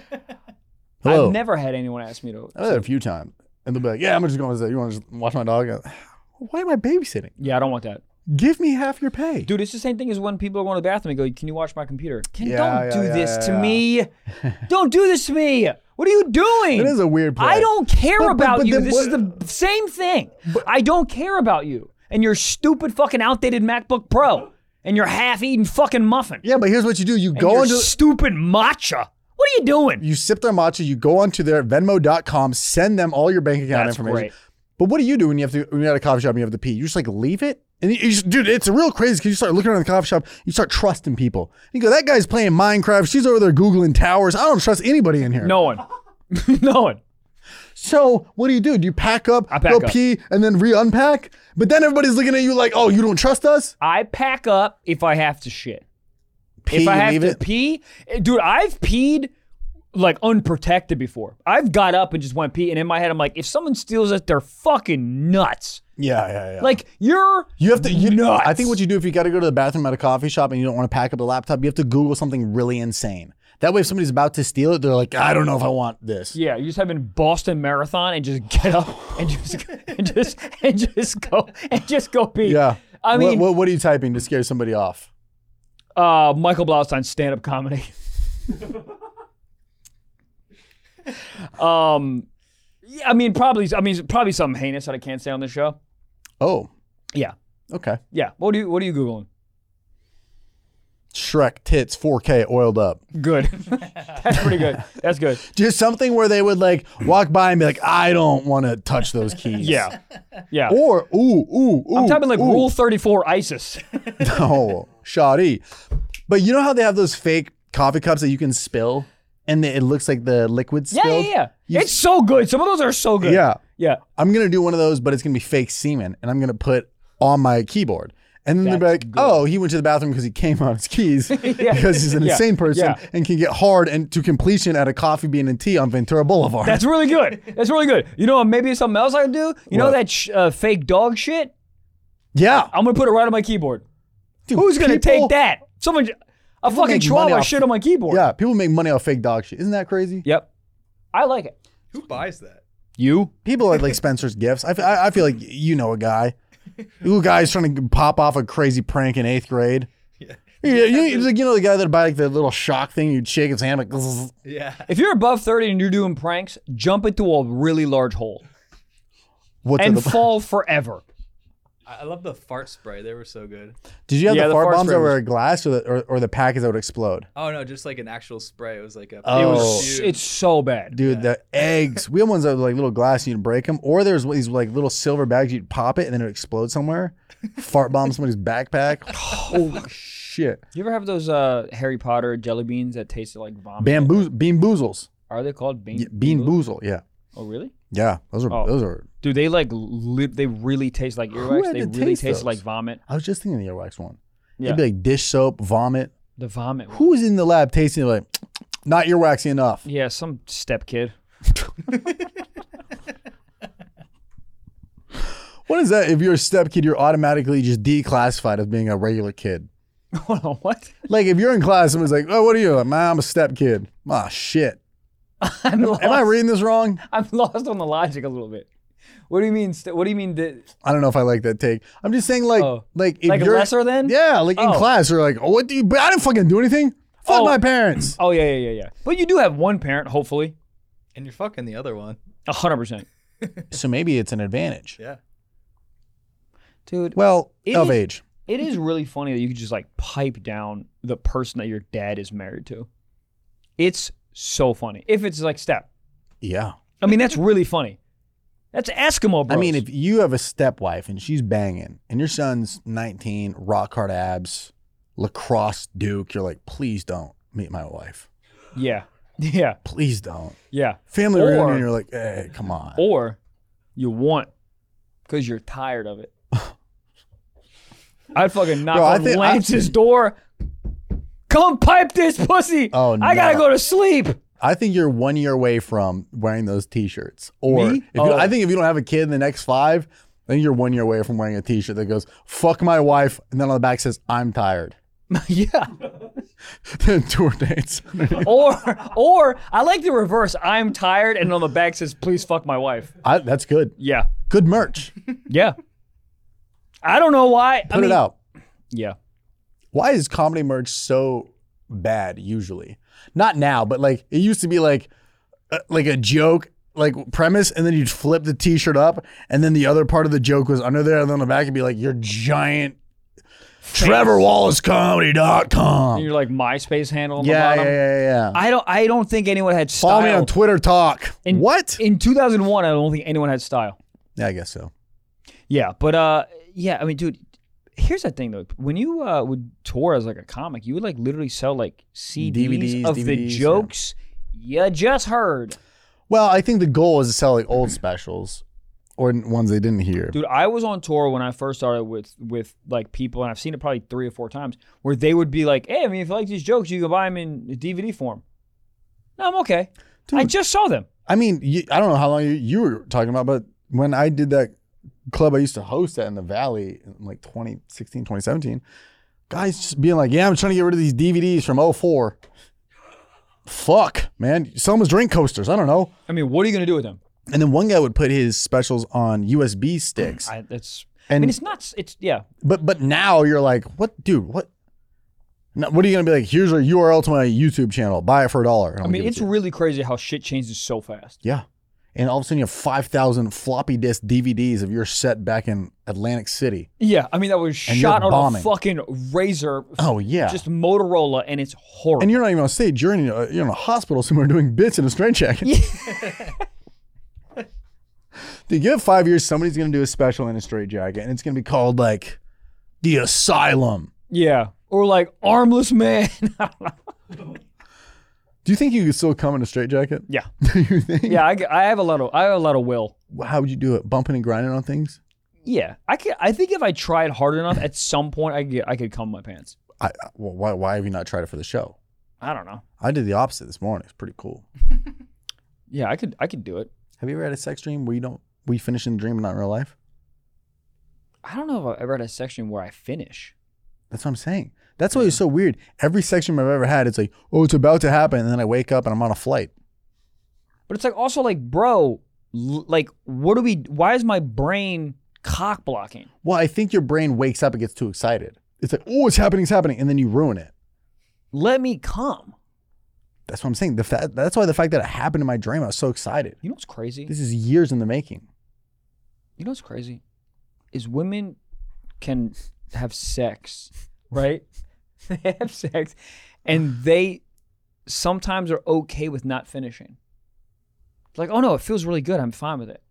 Hello. I've never had anyone ask me to. I've had it a few times. And they'll be like, yeah, I'm just going to say, you want to just watch my dog? I go, why am I babysitting? Yeah, I don't want that. Give me half your pay. Dude, it's the same thing as when people are going to the bathroom and go, can you watch my computer? Can, Yeah, don't yeah, do yeah, this yeah, to yeah. me. Don't do this to me. What are you doing? It is a weird play. I don't care But- but- about but you. then This what- is the same thing. I don't care about you and your stupid fucking outdated MacBook Pro and your half-eaten fucking muffin Yeah, but here's what you do. You and go your onto, stupid matcha. What are you doing? you sip their matcha, you go onto their Venmo dot com, send them all your bank account That's information. great. But what do you do when you have to, when you're at a coffee shop and you have to pee? You just like leave it? And you, you just, dude, it's real crazy because you start looking around the coffee shop, you start trusting people. You go, that guy's playing Minecraft. She's over there Googling towers. I don't trust anybody in here. No one. No one. So what do you do? Do you pack up, I pack go up. pee, and then re-unpack? But then everybody's looking at you like, oh, you don't trust us? I pack up if I have to shit. Pee, if I you have leave to it? pee, dude, I've peed like unprotected before. I've got up and just went pee, and in my head, I'm like, if someone steals it, they're fucking nuts. Yeah, yeah, yeah. Like you're you have to. You, nuts. I think what you do if you got to go to the bathroom at a coffee shop and you don't want to pack up the laptop, you have to Google something really insane. That way, if somebody's about to steal it, they're like, I don't know if I want this. Yeah, you just have in Boston Marathon and just get up and just and just and just go and just go pee. Yeah. I mean, what, what, what are you typing to scare somebody off? uh, Michael Blaustein stand-up comedy. um, yeah, I mean, probably. I mean, probably something heinous that I can't say on this show. Oh, Yeah, okay. yeah. What are you What are you googling? Shrek tits four K oiled up. Good. That's pretty good. That's good. Just something where they would like walk by and be like, I don't want to touch those keys. Yeah, yeah. Or ooh ooh ooh. I'm typing like ooh. Rule thirty-four ISIS. No, shoddy. But you know how they have those fake coffee cups that you can spill, and it looks like the liquid Yeah, spilled. yeah, yeah. You- It's so good. Some of those are so good. Yeah. yeah. I'm gonna do one of those, but it's gonna be fake semen, and I'm gonna put on my keyboard. And then they'll be That's like, good. oh, he went to the bathroom because he came on his keys because he's an Yeah. insane person Yeah. and can get hard and to completion at a Coffee Bean and Tea on Ventura Boulevard. That's really good. That's really good. You know, maybe something else I could do. You know What? that sh- uh, fake dog shit? yeah. I'm gonna put it right on my keyboard. Dude, Who's gonna people- take that? Someone, a fucking make money chihuahua off- shit on my keyboard. Yeah, people make money off fake dog shit. Isn't that crazy? Yep. I like it. Who buys that? You? People are like Spencer's Gifts. I, f- I I feel like you know a guy. You guy's trying to pop off a crazy prank in eighth grade. Yeah. Yeah, you, like, you know the guy that buy like the little shock thing, you'd shake his hand like, "Zzz." Yeah. If you're above thirty and you're doing pranks, jump into a really large hole What's and in the, fall forever. I I love the fart spray. They were so good. Did you have Yeah, the the fart fart bombs spray that were was- glass or the, or, or the packets that would explode? Oh no, just like an actual spray. It was like a. Oh. It was. Dude. It's so bad. Dude, the eggs. We have ones that were like little glass, you'd break them. Or there's these like little silver bags, you'd pop it and then it would explode somewhere. Fart bomb somebody's backpack. Holy shit. You ever have those uh, Harry Potter jelly beans that tasted like vomit? Bamboo, bean boozles. Are they called bean? Yeah, bean boozle? boozle, yeah. Oh, really? Yeah, those are, Oh. those are. Do they like, li- they really taste like earwax? had They to really taste taste those? like vomit? I was just thinking the earwax one. Yeah. It'd be like dish soap, vomit. The vomit one. Who's in the lab tasting it like, not earwaxy enough? Yeah, some step kid. What is that? If you're a step kid, you're automatically just declassified as being a regular kid. Hold on, what? Like if you're in class, someone's like, "Oh, what are you?" Like, "Man, I'm a step kid." Ah, shit. I'm lost. Am I reading this wrong? I'm lost on the logic a little bit. What do you mean? St- what do you mean? That, I don't know if I like that take. I'm just saying, like, Oh. like if like you're lesser than? yeah, like in Oh. class, you're like, "Oh, what do you?" But I didn't fucking do anything. Fuck Oh. my parents. Oh yeah, yeah, yeah, yeah. But you do have one parent, hopefully, And you're fucking the other one. a hundred percent, So maybe it's an advantage. Yeah. dude. Well, It of is- age. It is really funny that you could just like pipe down the person that your dad is married to. It's so funny if it's like step. Yeah. I mean, that's really funny. That's Eskimo bros. I mean, if you have a stepwife and she's banging, and your son's nineteen, rock hard abs, lacrosse Duke, you're like, please don't meet my wife. yeah, yeah, Please don't. yeah. Family Or- reunion, you're like, hey, come on. Or you want because you're tired of it. I'd fucking knock Bro, I on think- I- Lance's door. Come pipe this pussy. Oh, I gotta no. go to sleep. I think you're one year away from wearing those T-shirts. Or Me? if you, Oh. I think if you don't have a kid in the next five, I think you're one year away from wearing a T-shirt that goes "fuck my wife" and then on the back says "I'm tired." Yeah. Tour dates. Or, or I like the reverse. I'm tired, and on the back says, "Please fuck my wife." I, that's good. Yeah, Good merch. yeah. I don't know why. Put I mean, it out. Yeah. Why is comedy merch so bad usually? Not now, but like it used to be like uh, like a joke like premise, and then you'd flip the T-shirt up, and then the other part of the joke was under there, and then on the back it'd be like your giant Trevor Wallace Comedy dot And com. you're like MySpace handle on Yeah, the yeah, bottom. yeah, yeah. I don't. I don't think anyone had style. Follow me on Twitter Talk. In- what? In two thousand one, I don't think anyone had style. Yeah, I guess so. Yeah, but uh, yeah. I mean, dude. Here's the thing though. When you uh, would tour as like a comic, you would like literally sell like C Ds D V Ds, of D V the Ds, yeah. jokes you just heard. Well, I think the goal is to sell like old specials or ones they didn't hear. Dude, I was on tour when I first started with with like people, and I've seen it probably three or four times, where they would be like, "Hey, I mean, if you like these jokes, you can buy them in D V D form." No, I'm okay. I Dude. just saw them. I mean, you, I don't know how long you, you were talking about, but when I did that club I used to host at in the Valley in like twenty sixteen, twenty seventeen, guys just being like, yeah, I'm trying to get rid of these D V Ds from oh four. Fuck, man. Sell them as drink coasters. I don't know. I mean, what are you gonna do with them? And then one guy would put his specials on U S B sticks. I, that's. I And mean, it's not. It's yeah. but but now you're like, what, dude? What? Now, what are you gonna be like? Here's a U R L to my YouTube channel. Buy it for a dollar. I mean, it's really crazy how shit changes so fast. yeah. And all of a sudden you have five thousand floppy disk D V Ds of your set back in Atlantic City. Yeah, I mean that was And shot you're on bombing. a fucking Razor, Oh yeah. just Motorola, and it's horrible. And you're not even on stage. You're in a, you're in a hospital somewhere doing bits in a straitjacket. Dude, give it five years, somebody's going to do a special in a straitjacket, and it's going to be called, like, The Asylum. Yeah, or like armless man. Do you think you could still come in a straitjacket? yeah, Do you think? yeah. I, I have a lot of I have a lot of will. How would you do it? Bumping and grinding on things? Yeah, I could. I think if I tried hard enough, at some point I could get, I could come in my pants. I, well, why, why have you not tried it for the show? I don't know. I did the opposite this morning. It's pretty cool. Yeah, I could. I could do it. Have you ever had a sex dream where you don't, where you finish in the dream but not in real life? I don't know if I've ever had a section where I finish. That's what I'm saying. That's why it's so weird. Every section I've ever had, it's like, oh, it's about to happen. And then I wake up and I'm on a flight. But it's like also like, bro, l- like, what do we? Why is my brain cock blocking? Well, I think your brain wakes up and gets too excited. It's like, oh, it's happening, it's happening. And then you ruin it. Let me come. That's what I'm saying. The fa- that's why the fact that it happened in my dream, I was so excited. You know what's crazy? This is years in the making. You know what's crazy? Is women can have sex, right? They have sex, and they sometimes are okay with not finishing. Like, oh no, it feels really good. I'm fine with it.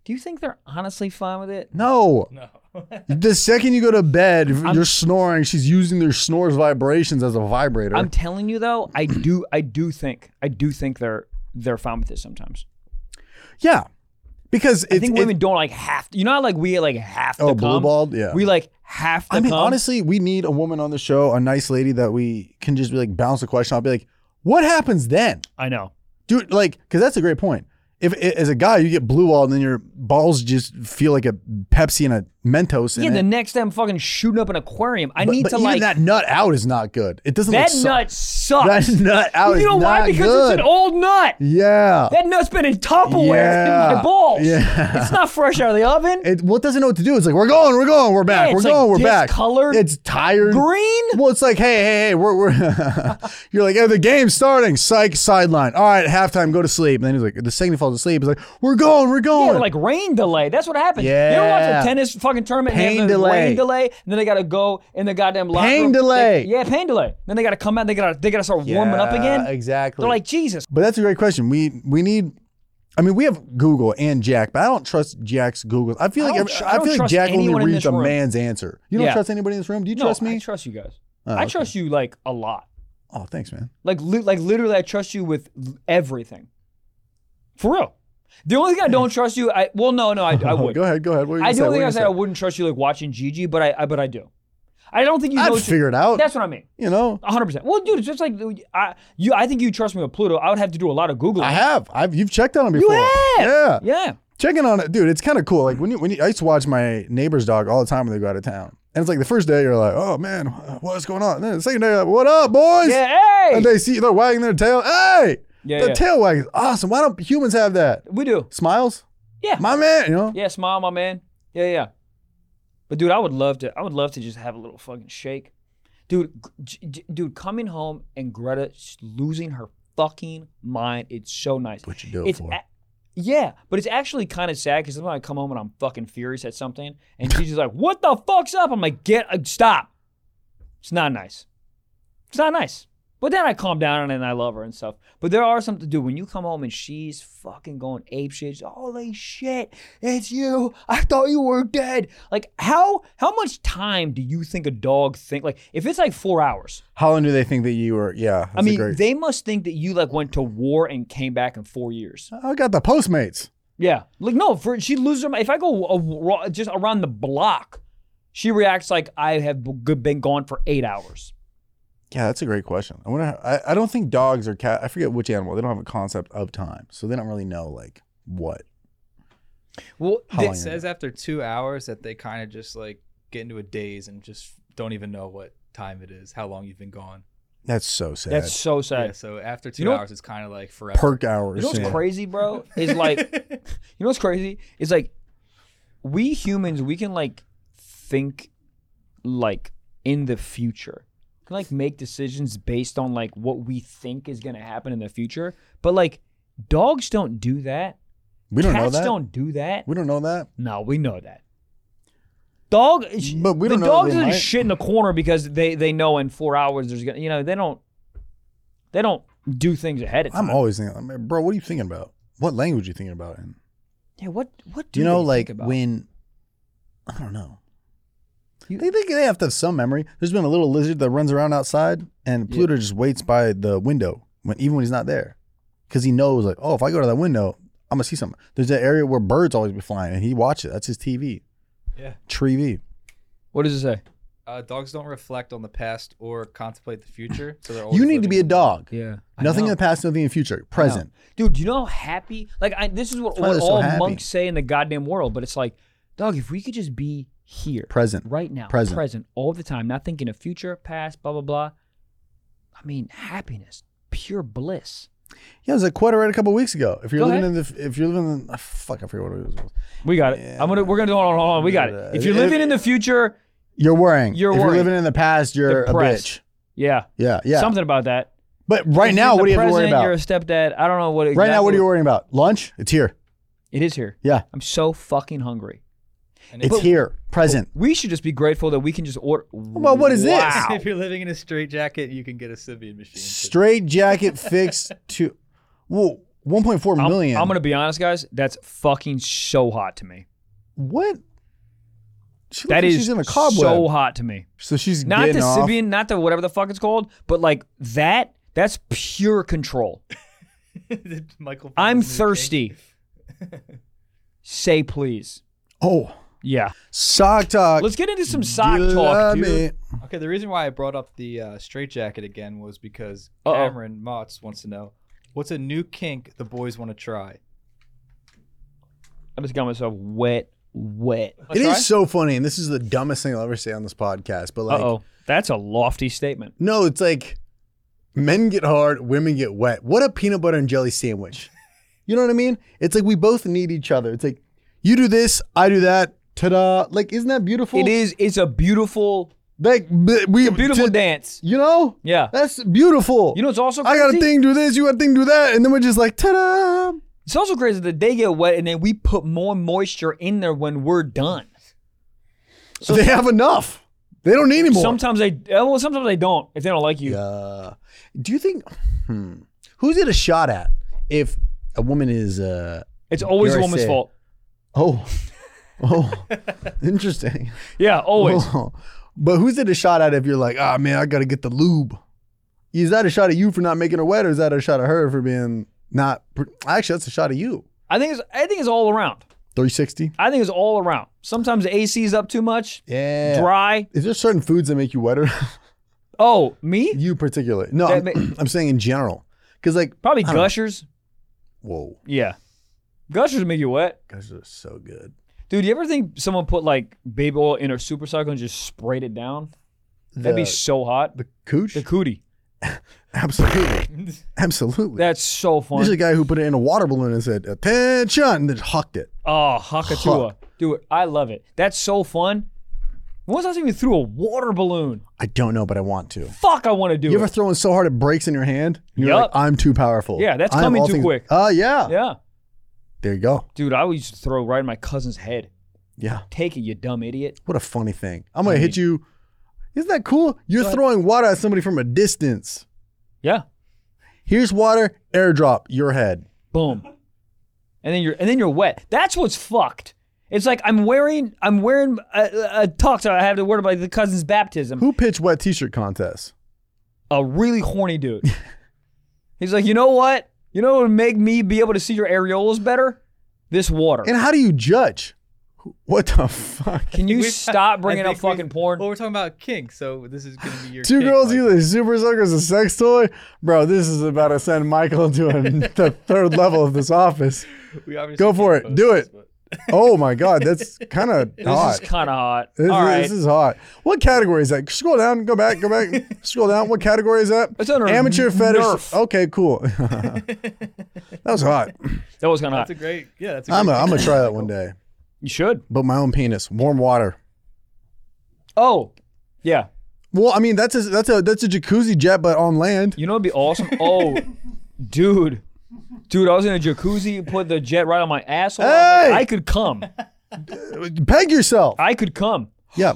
Do you think they're honestly fine with it? No. No. The second you go to bed, if you're snoring, she's using their snore's vibrations as a vibrator. I'm telling you though, I do, I do think, I do think they're they're fine with it sometimes. yeah. Because it's, I think it- women don't like have to. You know how like we like have to Oh, come? blue balled? Yeah. We like have to I mean, come. honestly, we need a woman on the show, a nice lady that we can just be like bounce a question. I'll be like, what happens then? I know. Dude, like, because that's a great point. If as a guy you get blue walled and then your balls just feel like a Pepsi and a Mentos in Yeah, it. the next time I'm fucking shooting up an aquarium, I but, need but to even like that nut out is not good. It doesn't. that look nut so- sucks. That nut out You know is why? not Because good. it's an old nut. Yeah. That nut's been in Tupperware Yeah. in my balls. Yeah. It's not fresh out of the oven. It well, it doesn't know what to do. It's like we're going, we're going, we're back, Yeah, we're it's like going, we're back. discolored, It's tired. Green? Well, it's like, hey, hey, hey, we're we're. You're like, hey, the game's starting. Psych, sideline. All right, halftime, go to sleep. And then he's like, the second he falls asleep, he's like, we're going, we're going. Yeah, like rain delay. That's what happens. You ever watch Yeah. a tennis fucking tournament and they Pain have the delay. rain delay, and then they gotta go in the goddamn locker Pain room. delay. They- yeah, pain delay. Then they gotta come out. They gotta they gotta start warming up again. Exactly. They're like, Jesus. but that's a great question. We we need. I mean, we have Google and Jack, but I don't trust Jack's Google. I feel I like don't every- tr- I I, don't feel like trust Jack only anyone in reads this a room. man's answer. You don't Yeah. trust anybody in this room? Do you No, trust me? I trust you guys. Oh, I okay. trust you like a lot. Oh, thanks, man. Like, li- like literally, I trust you with l- everything. For real. The only thing I don't trust you, I well, no, no, I, I would. Go ahead, go ahead. What were you I gonna say? don't What think were I you said gonna I wouldn't trust you like watching Gigi, but I, I but I do. I don't think you I'd know. figure it out. That's what I mean. You know, A hundred percent. Well, dude, it's just like I, you. I think you trust me with Pluto. I would have to do a lot of Googling. I have. I've you've checked on him You before. have. Yeah. Yeah. Checking on it, dude. It's kind of cool. Like when you when you, I used to watch my neighbor's dog all the time when they go out of town, and it's like the first day you're like, oh man, what's going on? And then the second day, you're like, what up, boys? Yeah. Hey. And they see they're wagging their tail. Hey, Yeah, the yeah. tail wag is awesome. Why don't humans have that? We do. Smiles, Yeah. my man. You know, Yeah. Smile, my man. Yeah, yeah. But dude, I would love to. I would love to just have a little fucking shake, dude. G- G- dude, coming home and Greta just losing her fucking mind. It's so nice. what you do it It's for? a- yeah, but it's actually kind of sad because sometimes I come home and I'm fucking furious at something, and she's just like, "What the fuck's up?" I'm like, "Get uh, stop." It's not nice. It's not nice. But then I calm down and I love her and stuff. But there are some to do when you come home and she's fucking going ape shit. She's, holy shit, it's you. I thought you were dead. Like how how much time do you think a dog think? Like if it's like four hours, How long do they think that you were? Yeah, that's I mean, a great. they must think that you like went to war and came back in four years. I got the Postmates. Yeah, like no, for she loses her mind. If I go a, just around the block, she reacts like I have b- been gone for eight hours. Yeah, that's a great question. I wonder. How, I I don't think dogs or cat. I forget which animal. They don't have a concept of time, so they don't really know like what. Well, How th- long It says after two hours that they kind of just like get into a daze and just don't even know what time it is, how long you've been gone. That's so sad. that's so sad. Yeah, so after two You know- hours, it's kind of like forever. perk hours. You know what's yeah. crazy, bro? Is like, you know what's crazy? Is like, we humans, we can like think like in the future. We can like make decisions based on like what we think is gonna happen in the future. But like, dogs don't do that. We don't Cats know that. don't do that. We don't know that. No, we know that. Dog, But we the don't know dog they doesn't might. shit in the corner because they they know in four hours there's gonna, you know, they don't they don't do things ahead of time. I'm always thinking, I mean, bro, what are you thinking about? What language are you thinking about? And yeah. What what do do you know, they like think about? when I don't know. You- they think they have to have some memory. There's been a little lizard that runs around outside, and Yeah. Pluto just waits by the window when even when he's not there, because he knows like, oh, if I go to that window, I'm gonna see something. There's an area where birds always be flying, and he watches it. That's his T V. Yeah. Tree V. What does it say? Uh, dogs don't reflect on the past or contemplate the future, so they're You always need to be a living- dog. Yeah. Nothing in the past, nothing in the future. Present. Dude, do you know how happy? Like, I, this is what, why what they're so all happy. monks say in the goddamn world, but it's like, dog, if we could just be here, Present. right now, Present. present all the time, not thinking of future, past, blah, blah, blah. I mean, happiness, pure bliss. Yeah, it was a quote I read a couple weeks ago. If you're Go living in the, if you're living in, oh, fuck, I forget what it was. We got it. Yeah. I'm gonna, we're gonna do, hold on, hold on, we got it. If you're If- living in the future, You're worrying. You're if worrying. you're living in the past, you're Depressed. a bitch. yeah, Yeah, yeah. something about that. But right If now, you're what the do you have to worry president, about? You're a stepdad. I don't know what. Exactly Right now, what are you worrying about? Lunch? It's here. It is here. Yeah, I'm so fucking hungry. And it's if, here. Present. We should just be grateful that we can just order. Well, what is this? Wow. if you're living in a straight jacket, you can get a Sybian machine. Straight jacket fixed to. Well, one point four I'm, million. I'm gonna be honest, guys. That's fucking so hot to me. What? She That looks like is she's in a cobweb. so hot to me. So she's Not getting the off. Sibian, not the whatever the fuck it's called, but like that. That's pure control. Michael. I'm Phelps' new thirsty. Say please. Oh, Yeah. sock talk. Let's get into some sock You talk, love dude. me. king. Okay, the reason why I brought up the uh, straitjacket again was because Uh-oh. Cameron Motz wants to know what's a new kink the boys want to try. I just got myself wet, wet. It Let's try? is so funny, and this is the dumbest thing I'll ever say on this podcast. But Uh like, oh. That's a lofty statement. no, it's like men get hard, women get wet. What a peanut butter and jelly sandwich. You know what I mean? It's like we both need each other. It's like you do this, I do that. Ta-da! Like, isn't that beautiful? It is. It's a beautiful, Like b- we beautiful t- dance. You know? Yeah. That's beautiful. You know, it's also I crazy. got a thing, do this, you got a thing, do that, and then we're just like, ta-da! It's also crazy that they get wet and then we put more moisture in there when we're done. So they have enough. They don't need any more. Sometimes they, uh, well, sometimes they don't if they don't like you. Uh, do you think? Hmm, who's it a shot at if a woman is? Uh, It's always dare the I woman's say- fault. Oh, oh, interesting. Yeah, always. Oh. But who's it a shot at if you're like, ah, man, I got to get the lube? Is that a shot at you for not making her wet, or is that a shot at her for being not? Actually, that's a shot at you. I think it's. I think it's all around. three sixty. I think it's all around. Sometimes the A C's up too much. Yeah. Dry. Is there certain foods that make you wetter? Oh, me? You particularly? No, That I'm, ma- I'm saying in general. Because like, Probably I don't know. gushers. Whoa, Yeah. Gushers make you wet. guys are so good. Dude, you ever think someone put like baby oil in a super cycle and just sprayed it down? That'd be The- so hot. The cooch? The cootie. Absolutely. Absolutely. That's so fun. There's a guy who put it in a water balloon and said, attention, and then hucked it. Oh, Hakatua. Dude, I love it. That's so fun. When was the last time you threw a water balloon? I don't know, but I want to. Fuck, I want to do You it. ever throwing so hard it breaks in your hand? And you're Yup. like, I'm too powerful. Yeah, that's I am coming all too things- quick. Oh, yeah. Yeah. There you go. Dude, I used to throw right in my cousin's head. Yeah. Take it, you dumb idiot. What a funny thing. I'm going I to hit mean- you. Isn't that cool? You're Go ahead. throwing water at somebody from a distance. Yeah. Here's water, airdrop, your head. Boom. And then you're and then you're wet. That's what's fucked. It's like I'm wearing I'm wearing a, a tux I have to wear to my the cousin's baptism. Who pitched wet t-shirt contests? A really horny dude. He's like, you know what? You know what would make me be able to see your areolas better? This water. And how do you judge? What the fuck? Can you We- stop I bringing up think we- fucking porn? Well, we're talking about kink, so this is gonna be your Two kink, girls Michael. use a super soaker as a sex toy? Bro, this is about to send Michael to a, the third level of this office. We obviously Go for can't it. post Do this, it. but- Oh my God, that's kind of This hot. is kind of hot. This, All is- right. this is hot. What category is that? Scroll down, go back, go back, scroll down. What category is that? It's under Amateur fetish. Nerf. Okay, cool. That was hot. That was kind of hot. That's a great. Yeah, that's. A I'm great going to kink. try that one day. You should. But my own penis, warm water. Oh, yeah. Well, I mean, that's a that's a that's a jacuzzi jet, but on land. You know what'd be awesome? Oh, dude. Dude, I was in a jacuzzi, put the jet right on my asshole. I, was like, Hey! I could come. Peg yourself. I could come. Yeah.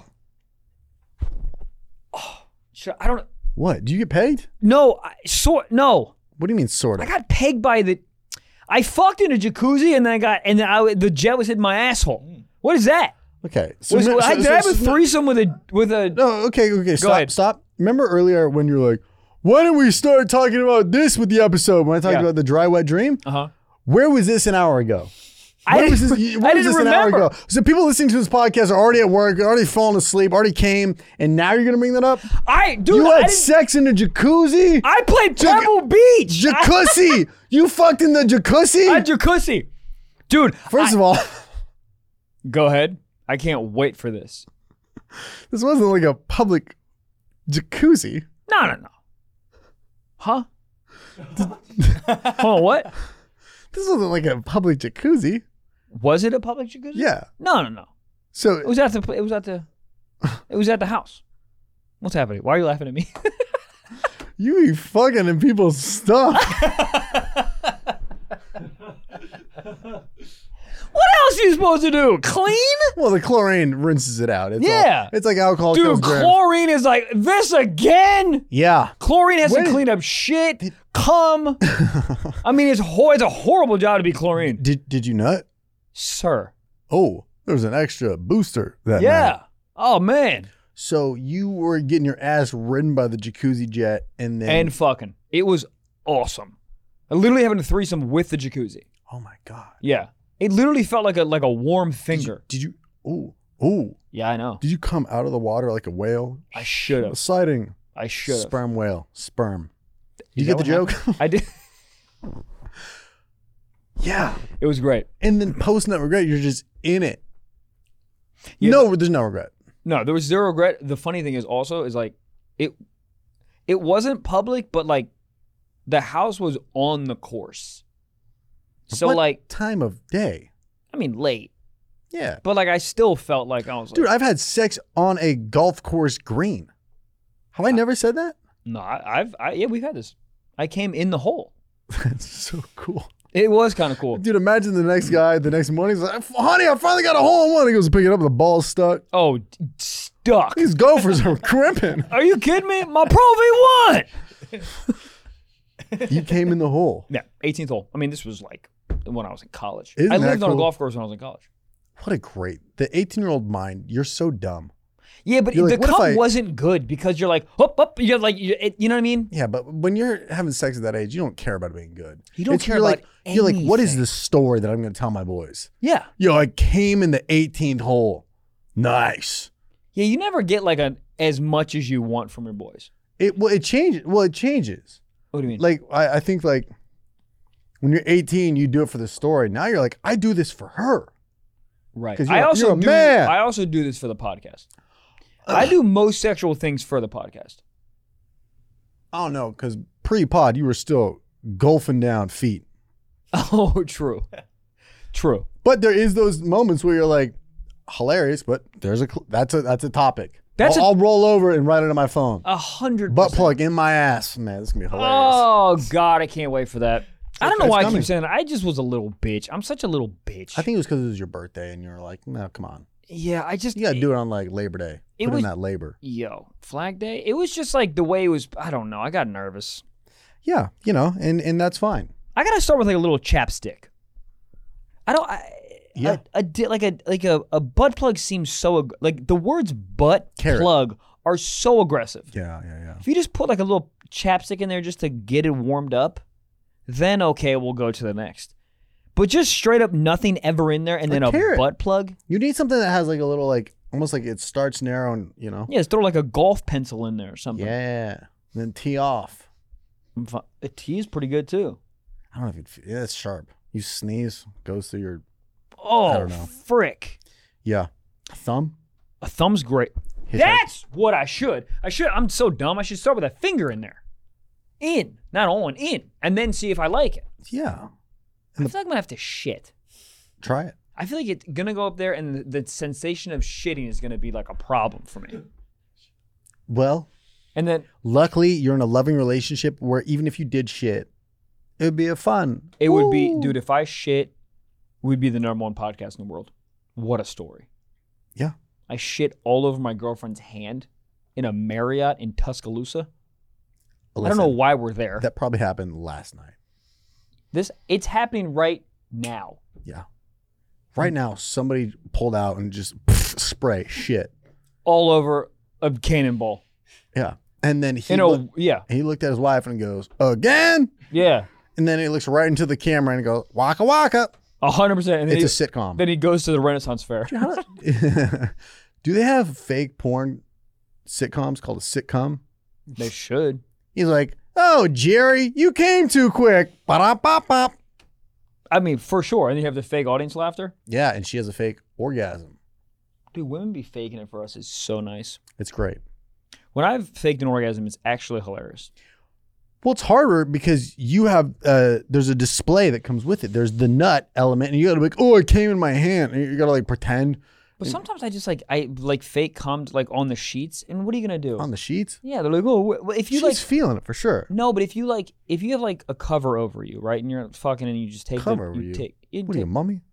Should, I don't What? Do you get pegged? No, I, sort no. What do you mean, sort I of? got pegged by the I fucked in a jacuzzi and then I got and then I, the jet was hitting my asshole. What is that? Okay. So, Was, so- I, so- did I have a so- threesome with a with a No, okay, okay. Stop, ahead. stop. Remember earlier when you were like, why don't we start talking about this with the episode? When I talked Yeah. about the dry wet dream? Uh-huh. Where was this an hour ago? I Where was didn't, this, I where was didn't this an hour remember. ago? So people listening to this podcast are already at work, already fallen asleep, already came, and now you're going to bring that up? I dude, You I, had didn't, sex in a jacuzzi? I played Jac- Pebble Beach. I, Jacuzzi! You fucked in the jacuzzi? I jacuzzi. Dude, First of all, go ahead. I can't wait for this. this wasn't like a public jacuzzi. No, no, no. Huh? Hold on, what? This wasn't like a public jacuzzi. Was it a public jacuzzi? Yeah. No, no, no. It So was at the. It was at the. It was at the house. What's happening? Why are you laughing at me? you be fucking in people's stuff. What else are you supposed to do? Clean? Well, the chlorine rinses it out. It's Yeah. all, it's like alcohol. Dude, kills germs. chlorine is like, this again? Yeah. Chlorine has When- to clean up shit, cum. I mean, it's, ho- it's a horrible job to be chlorine. Did Did you nut? Sir. Oh, there was an extra booster that Yeah. night. Oh, man. So you were getting your ass ridden by the jacuzzi jet, and then And fucking. It was awesome. I literally having a threesome with the jacuzzi. oh my god, Yeah. It literally felt like a like a warm finger. did you? Oh, oh, Yeah, I know. did you come out of the water like a whale? I should have. Sighting. I should have. Sperm whale. Sperm. Is You get that the what joke? happened? I did. Yeah. It was great. And then post nut regret, you're just in it. Yeah, no, there's no regret. No, there was zero regret. The funny thing is also is like it it wasn't public, but like the house was on the course. So What like time of day? I mean late. Yeah. But like I still felt like I was like Dude, I've had sex on a golf course green. Have I never said that? no, I, I've I, yeah, we've had this. I came in the hole. That's so cool. It was kind of cool. Dude, imagine the next guy the next morning. He's like, honey, I finally got a hole in one. He goes to pick it up and the ball's stuck. Oh, d- stuck. These gophers are crimping. Are you kidding me? My Pro V one. You came in the hole. Yeah, eighteenth hole. I mean, this was like when I was in college. Isn't I that lived on a cool? golf course when I was in college. What a great, the eighteen-year-old mind, you're so dumb. Yeah, but You're the like, what if cum I- wasn't good because you're like, hop, up. You're like, you, it, you know what I mean? Yeah, but when you're having sex at that age, you don't care about it being good. You don't It's- care you're about like, You're like, what is anything. the story that I'm going to tell my boys? Yeah. Yo, I came in the eighteenth hole. Nice. Yeah, you never get like a as much as you want from your boys. It well, it changes. Well, it changes. What do you mean? Like I, I think like when you're eighteen, you do it for the story. Now you're like, I do this for her. right. 'cause you're I a- also you're a do man. I also do this for the podcast. I do most sexual things for the podcast. I don't know, because pre-pod you were still golfing down feet. Oh, true. True. But there is those moments where you're like, hilarious, but there's a cl- that's a that's a topic. That's I'll, a- I'll roll over and write it on my phone. A hundred Butt percent. plug in my ass, man. This is gonna be hilarious. Oh God, I can't wait for that. I don't know It's why I coming. keep saying that. I just was a little bitch. I'm such a little bitch. I think it was because it was your birthday, and you're like, no, come on, Yeah, I just you gotta do it on like Labor Day. It Put was- in that labor. Yo, Flag Day. It was just like the way it was. I don't know. I got nervous. Yeah, you know, and and that's fine. I gotta start with like a little chapstick. I don't. I, Yeah. A, a di- like a like a, a butt plug seems so ag- like the words butt Carrot. plug are so aggressive. Yeah, yeah, yeah. If you just put like a little chapstick in there just to get it warmed up, then okay, we'll go to the next. But just straight up nothing ever in there and then A a carrot. butt plug. You need something that has like a little like almost like it starts narrow and you know. Yeah, just throw like a golf pencil in there or something. Yeah. And then tee off. I'm fi- A T is pretty good too. I don't know if it, yeah, it's sharp. You sneeze, goes through your Oh, don't know. frick. yeah. Thumb. A thumb's great. Hit that- That's what I should. I should. I'm so dumb. I should start with a finger in there. In, not on, in, and then see if I like it. Yeah. I feel like I'm gonna have to shit. Try it. I feel like it's gonna go up there, and the, the sensation of shitting is gonna be like a problem for me. Well, And then luckily you're in a loving relationship where even if you did shit, it would be a fun. it would be, Woo. dude. If I shit, we'd be the number one podcast in the world. What a story! Yeah. I shit all over my girlfriend's hand in a Marriott in Tuscaloosa. I don't know Listen, why we're there. That probably happened last night. This it's happening right now. Yeah. Right now, somebody pulled out and just spray shit. All over a cannonball. Yeah. And then he, You know, look- yeah, he looked at his wife and goes, again? yeah, And then he looks right into the camera and goes, waka waka. a hundred percent. And then It's he, a sitcom. then he goes to the Renaissance Fair. Do they have fake porn sitcoms called a sitcom? They should. He's like, oh, Jerry, you came too quick. Ba-da-ba-bop. I mean, for sure. And you have the fake audience laughter. Yeah, and she has a fake orgasm. Dude, women be faking it for us is so nice. It's great. When I've faked an orgasm, it's actually hilarious. Well, it's harder because you have, uh, there's a display that comes with it. There's the nut element, and you gotta be like, oh, it came in my hand. And you gotta like pretend But sometimes I just like I like fake cum like on the sheets, and what are you gonna do? on the sheets. Yeah, they're like, oh, wh- wh- if you She's like, feeling it for sure. no, but if you like, if you have like a cover over you, right, and you're fucking, and you just take Cover the, over you? Take, you What are you, take- a mummy?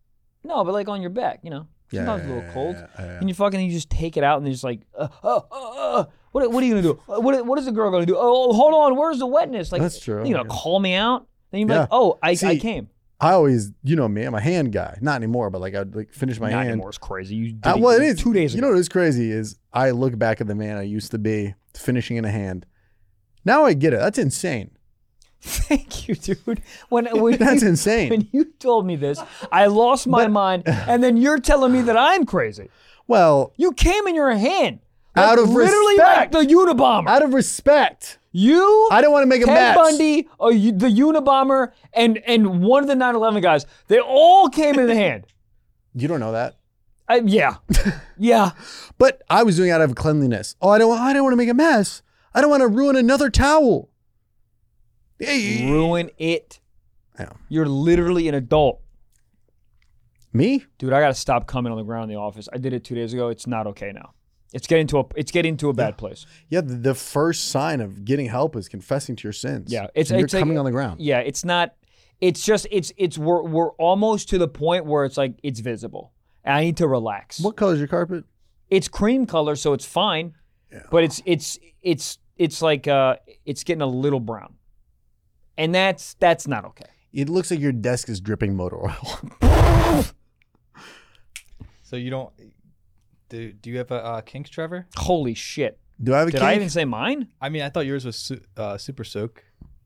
No, but like on your back, you know. Yeah, Sometimes yeah, a little yeah, cold. yeah, yeah, yeah. And you fucking you just take it out and just like, uh, uh, uh, uh, what what are you gonna do? Uh, What what is the girl gonna do? Oh, hold on, where's the wetness? Like That's true, You gonna yeah. call me out? Then you'd be Yeah. like, oh, I, I See, came. I always, you know me, I'm a hand guy. Not anymore, but like I'd like finish my Not hand. anymore. It's crazy. You did Uh, well, it is two days You ago. know what is crazy is I look back at the man I used to be, finishing in a hand. Now I get it. That's insane. Thank you, dude. When when That's you, insane. When you told me this, I lost my mind, and then you're telling me that I'm crazy. Well, You came in your hand. Like, Out of literally respect. like the Unabomber. out of respect, You, I don't want to make a Ted mess. Bundy, or you, the Unabomber, and and one of the nine eleven guys, they all came in the hand. You don't know that. I, yeah, yeah. But I was doing it out of cleanliness. Oh, I don't. I don't want to make a mess. I don't want to ruin another towel. Hey, Ruin it. I know. You're literally an adult. Me? Dude, I gotta stop coming on the ground in the office. I did it two days ago. It's not okay now. It's getting to a it's getting to a bad place. Yeah. The, the first sign of getting help is confessing to your sins. Yeah, it's And you're it's like- coming on the ground. Yeah, it's not. It's just it's it's we're we're almost to the point where it's like it's visible. And I need to relax. What color is your carpet? It's cream color, so it's fine. But it's it's it's it's like uh it's getting a little brown, and that's that's not okay. It looks like your desk is dripping motor oil. So you don't do? Do you have a uh, kinks, Trevor? Holy shit! Do I have a Did kink? I even say mine? I mean, I thought yours was su- uh, super soak.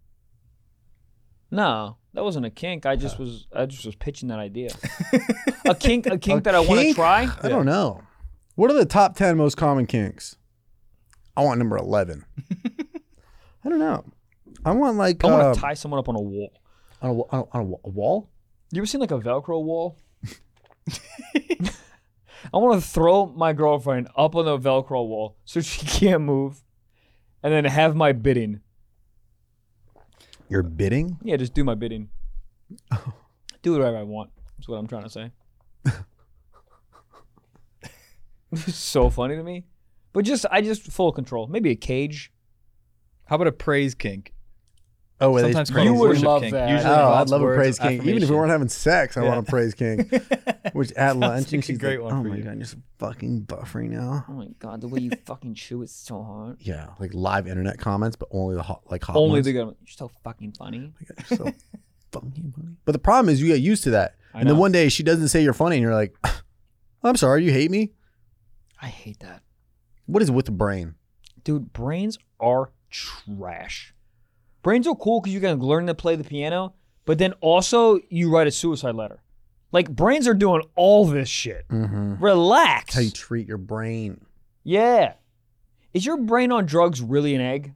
No, that wasn't a kink. I just was I just was pitching that idea. a kink, a kink A that I want to kink? try. I don't know. What are the top ten most common kinks? I want number eleven. I don't know. I want like I want uh, to tie someone up on a wall. on, a, wa- on, a, on a wa- a wall. You ever seen like a Velcro wall? I want to throw my girlfriend up on the Velcro wall so she can't move, and then have my bidding. You're bidding? Yeah, just do my bidding. Do whatever I want. That's what I'm trying to say. It's so funny to me, but just I just full control. Maybe a cage. How about a praise kink? Oh, wait, Sometimes they, called You a would worship love kink. that. Usually Oh, I'd involves love a words praise of king. Even if we affirmation. weren't having sex, I Yeah. want a praise king. Which at lunch, like and a she's great like, one "Oh for my you." god, you're so fucking buffering now." Oh my god, the way you fucking chew is so hard. Yeah, like live internet comments, but only the hot, like hot Only ones. the good one. You're so fucking funny. Like, you're so fucking funny. But the problem is, you get used to that, I and then know. one day she doesn't say you're funny, and you're like, "I'm sorry, you hate me." I hate that. What is with the brain? Dude, brains are trash. Brains are cool because you can learn to play the piano, but then also you write a suicide letter. Like, brains are doing all this shit. Mm-hmm. Relax. How you treat your brain? Yeah. Is your brain on drugs really an egg?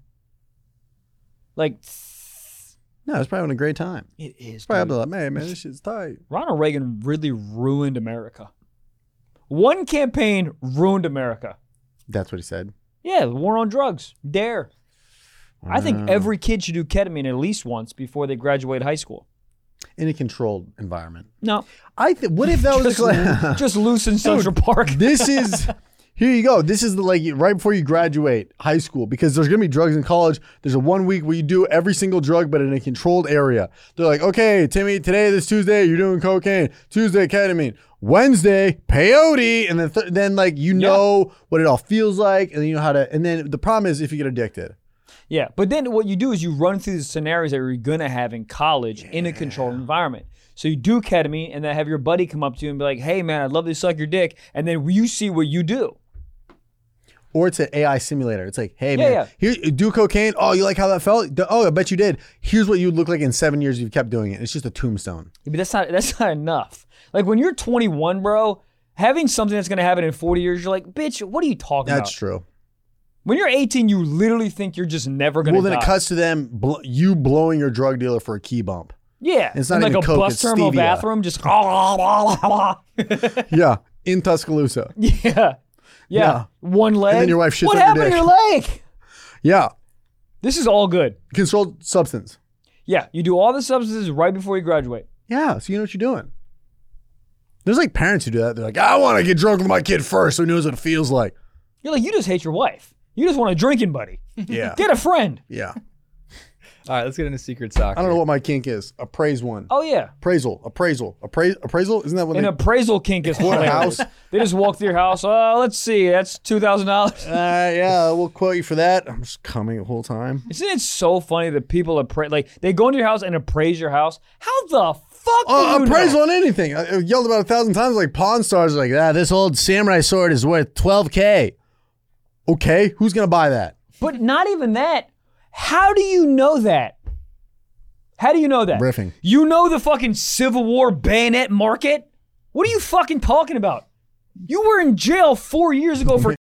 Like, No, it's probably having a great time. it is. Probably dude. like, man, man, this shit's tight. Ronald Reagan really ruined America. One campaign ruined America. That's what he said. Yeah, the war on drugs. Dare. I think Wow. every kid should do ketamine at least once before they graduate high school. In a controlled environment. No, I think. What if that was just, like, just loose in Central Park. this is here you go. This is the, like right before you graduate high school, because there's gonna be drugs in college. There's a one week where you do every single drug, but in a controlled area. They're like, okay, Timmy, today this Tuesday you're doing cocaine. Tuesday ketamine. Wednesday peyote, and then th- then like you know what it all feels like, and then you know how to. And then the problem is if you get addicted. Yeah, but then what you do is you run through the scenarios that you're gonna have in college in a controlled environment. So you do ketamine, and then have your buddy come up to you and be like, "Hey, man, I'd love to suck your dick," and then you see what you do. Or it's an A I simulator. It's like, hey Yeah, man, yeah. here do cocaine. Oh, you like how that felt? Oh, I bet you did. Here's what you'd look like in seven years if you kept doing it. It's just a tombstone. But that's not that's not enough. Like when you're twenty-one, bro, having something that's gonna happen in forty years, you're like, "Bitch, what are you talking That's about?" true. When you're eighteen, you literally think you're just never gonna Well, then die. it cuts to them, bl- you blowing your drug dealer for a key bump. Yeah, It's not in like even a Coke, bus it's terminal stevia. bathroom, just Yeah, in Tuscaloosa. yeah, yeah, Yeah. one leg. then your wife shits What on your happened to dick. your leg? Yeah, This is all good. controlled substance. Yeah, you do all the substances right before you graduate. Yeah, so you know what you're doing. There's like parents who do that. They're like, I want to get drunk with my kid first so he knows what it feels like. You're like, you just hate your wife. You just want a drinking buddy. Yeah. Get a friend. Yeah. All right, let's get into secret soccer. I don't know what my kink is. Appraise one. Oh yeah, Appraisal. Appraisal. Appra- appraisal? Isn't that what an they... appraisal kink is What a hilarious. house. They just walk through your house. Oh, let's see, that's two thousand dollars. Uh, yeah, we'll quote you for that. I'm just coming the whole time. Isn't it so funny that people appraise, like they go into your house and appraise your house? How the fuck do Oh, you appraisal know? on anything. I I yelled about it a thousand times. Like Pawn Stars, like, ah, this old samurai sword is worth twelve K. Okay, who's gonna buy that? But not even that. How do you know that? How do you know that? Riffing. You know the fucking Civil War bayonet market? What are you fucking talking about? You were in jail four years ago for.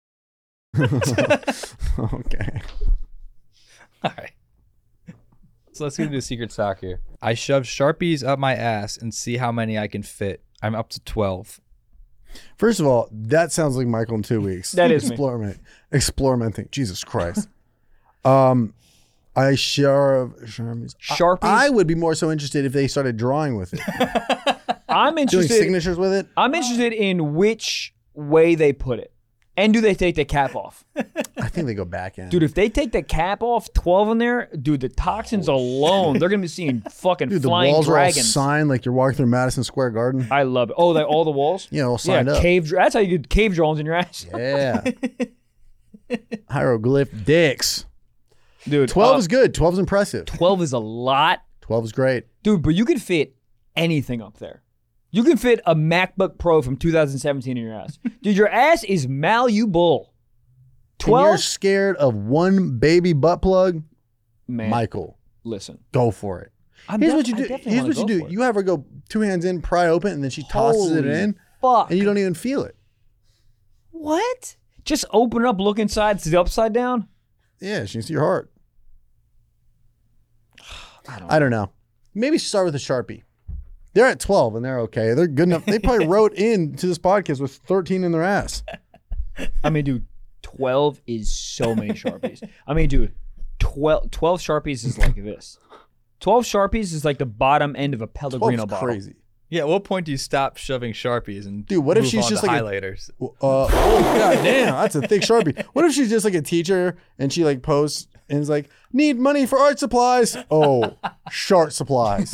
Okay. All right. So let's get into secret soccer. I shove Sharpies up my ass and see how many I can fit. I'm up to twelve. First of all, that sounds like Michael in two weeks. That is me. Explorement. Experimenting. Jesus Christ. um, I shove Sharpies. Sharpies? I, I would be more so interested if they started drawing with it, I'm doing interested. signatures with it. I'm interested in which way they put it, and do they take the cap off? I think they go back in. Dude, if they take the cap off, twelve in there, dude, the toxins alone, they're gonna be seeing fucking Dude, the flying walls dragons. are all signed like you're walking through Madison Square Garden. I love it. Oh, like all the walls? You know, all Yeah, signed up. cave. That's how you get cave drawings in your ass, Yeah. Hieroglyph dicks. dude. twelve uh, is good. twelve is impressive. twelve is a lot, twelve is great. dude. But you can fit anything up there. You can fit a MacBook Pro from two thousand seventeen in your ass, dude. Your ass is malleable. And you're twelve, scared of one baby butt plug, man. Michael, Listen, go for it. I'm Here's def- what you I do. definitely Here's wanna what you go do. for it. You have her go two hands in, pry open, and then she tosses it Holy in, fuck. and you don't even feel it. What? Just open it up, look inside, see the upside down. Yeah, she can see your heart. I don't I don't know. Maybe start with a Sharpie. They're at twelve and they're okay. They're good enough. They probably wrote in to this podcast with thirteen in their ass. I mean, dude, twelve is so many Sharpies. I mean, dude, twelve, twelve Sharpies is like this. twelve Sharpies is like the bottom end of a Pellegrino twelve's bottle. crazy. Yeah, at what point do you stop shoving Sharpies and Dude, what if move she's on just to like a- highlighters? Uh, oh, god damn, that's a thick Sharpie. What if she's just like a teacher and she like posts and is like, need money for art supplies? Oh, short supplies.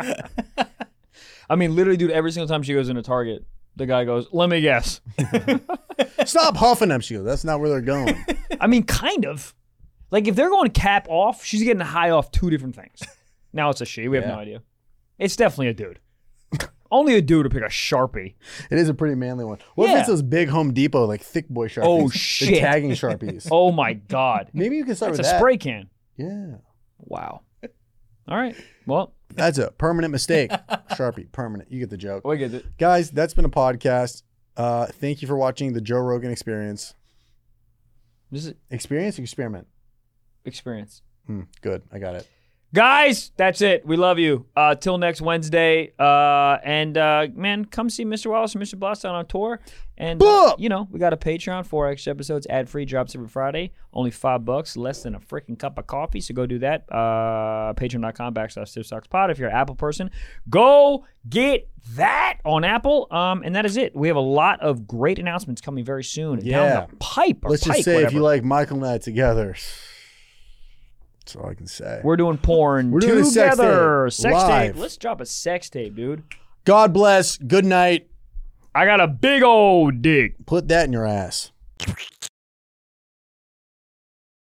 I mean, literally, dude, every single time she goes into Target, the guy goes, let me guess. Stop huffing them. She goes, that's not where they're going. I mean, kind of. Like, if they're going cap off, she's getting high off two different things. Now it's a she. We have Yeah. no idea. It's definitely a dude. Only a dude would pick a Sharpie. It is a pretty manly one. What if Yeah. it's those big Home Depot, like thick boy Sharpies? Oh, The shit. tagging Sharpies. Oh, my God. Maybe you can start That's a with that. spray can. Yeah. Wow. All right. Well, That's a permanent mistake. Sharpie, permanent. You get the joke. we get it. Guys, that's been a podcast. Uh, thank you for watching the Joe Rogan Experience. This is Experience or experiment? experience. Hmm, good. I got it. Guys, that's it. We love you. Uh, till next Wednesday. Uh, and, uh, man, come see Mister Wallace and Mister Bloston on tour. And, uh, Boom! you know, we got a Patreon, four extra episodes, ad-free, drops every Friday. Only five bucks, less than a freaking cup of coffee. So go do that. Uh, Patreon.com backslash Stiff Socks Pod. If you're an Apple person, go get that on Apple. Um, and that is it. We have a lot of great announcements coming very soon. Yeah. Down the pipe. Or Let's pike, just say whatever. if you like Michael and I together, that's all I can say. We're doing porn We're doing a sex together. tape. Sex Live. tape. Let's drop a sex tape, dude. God bless. Good night. I got a big old dick. Put that in your ass.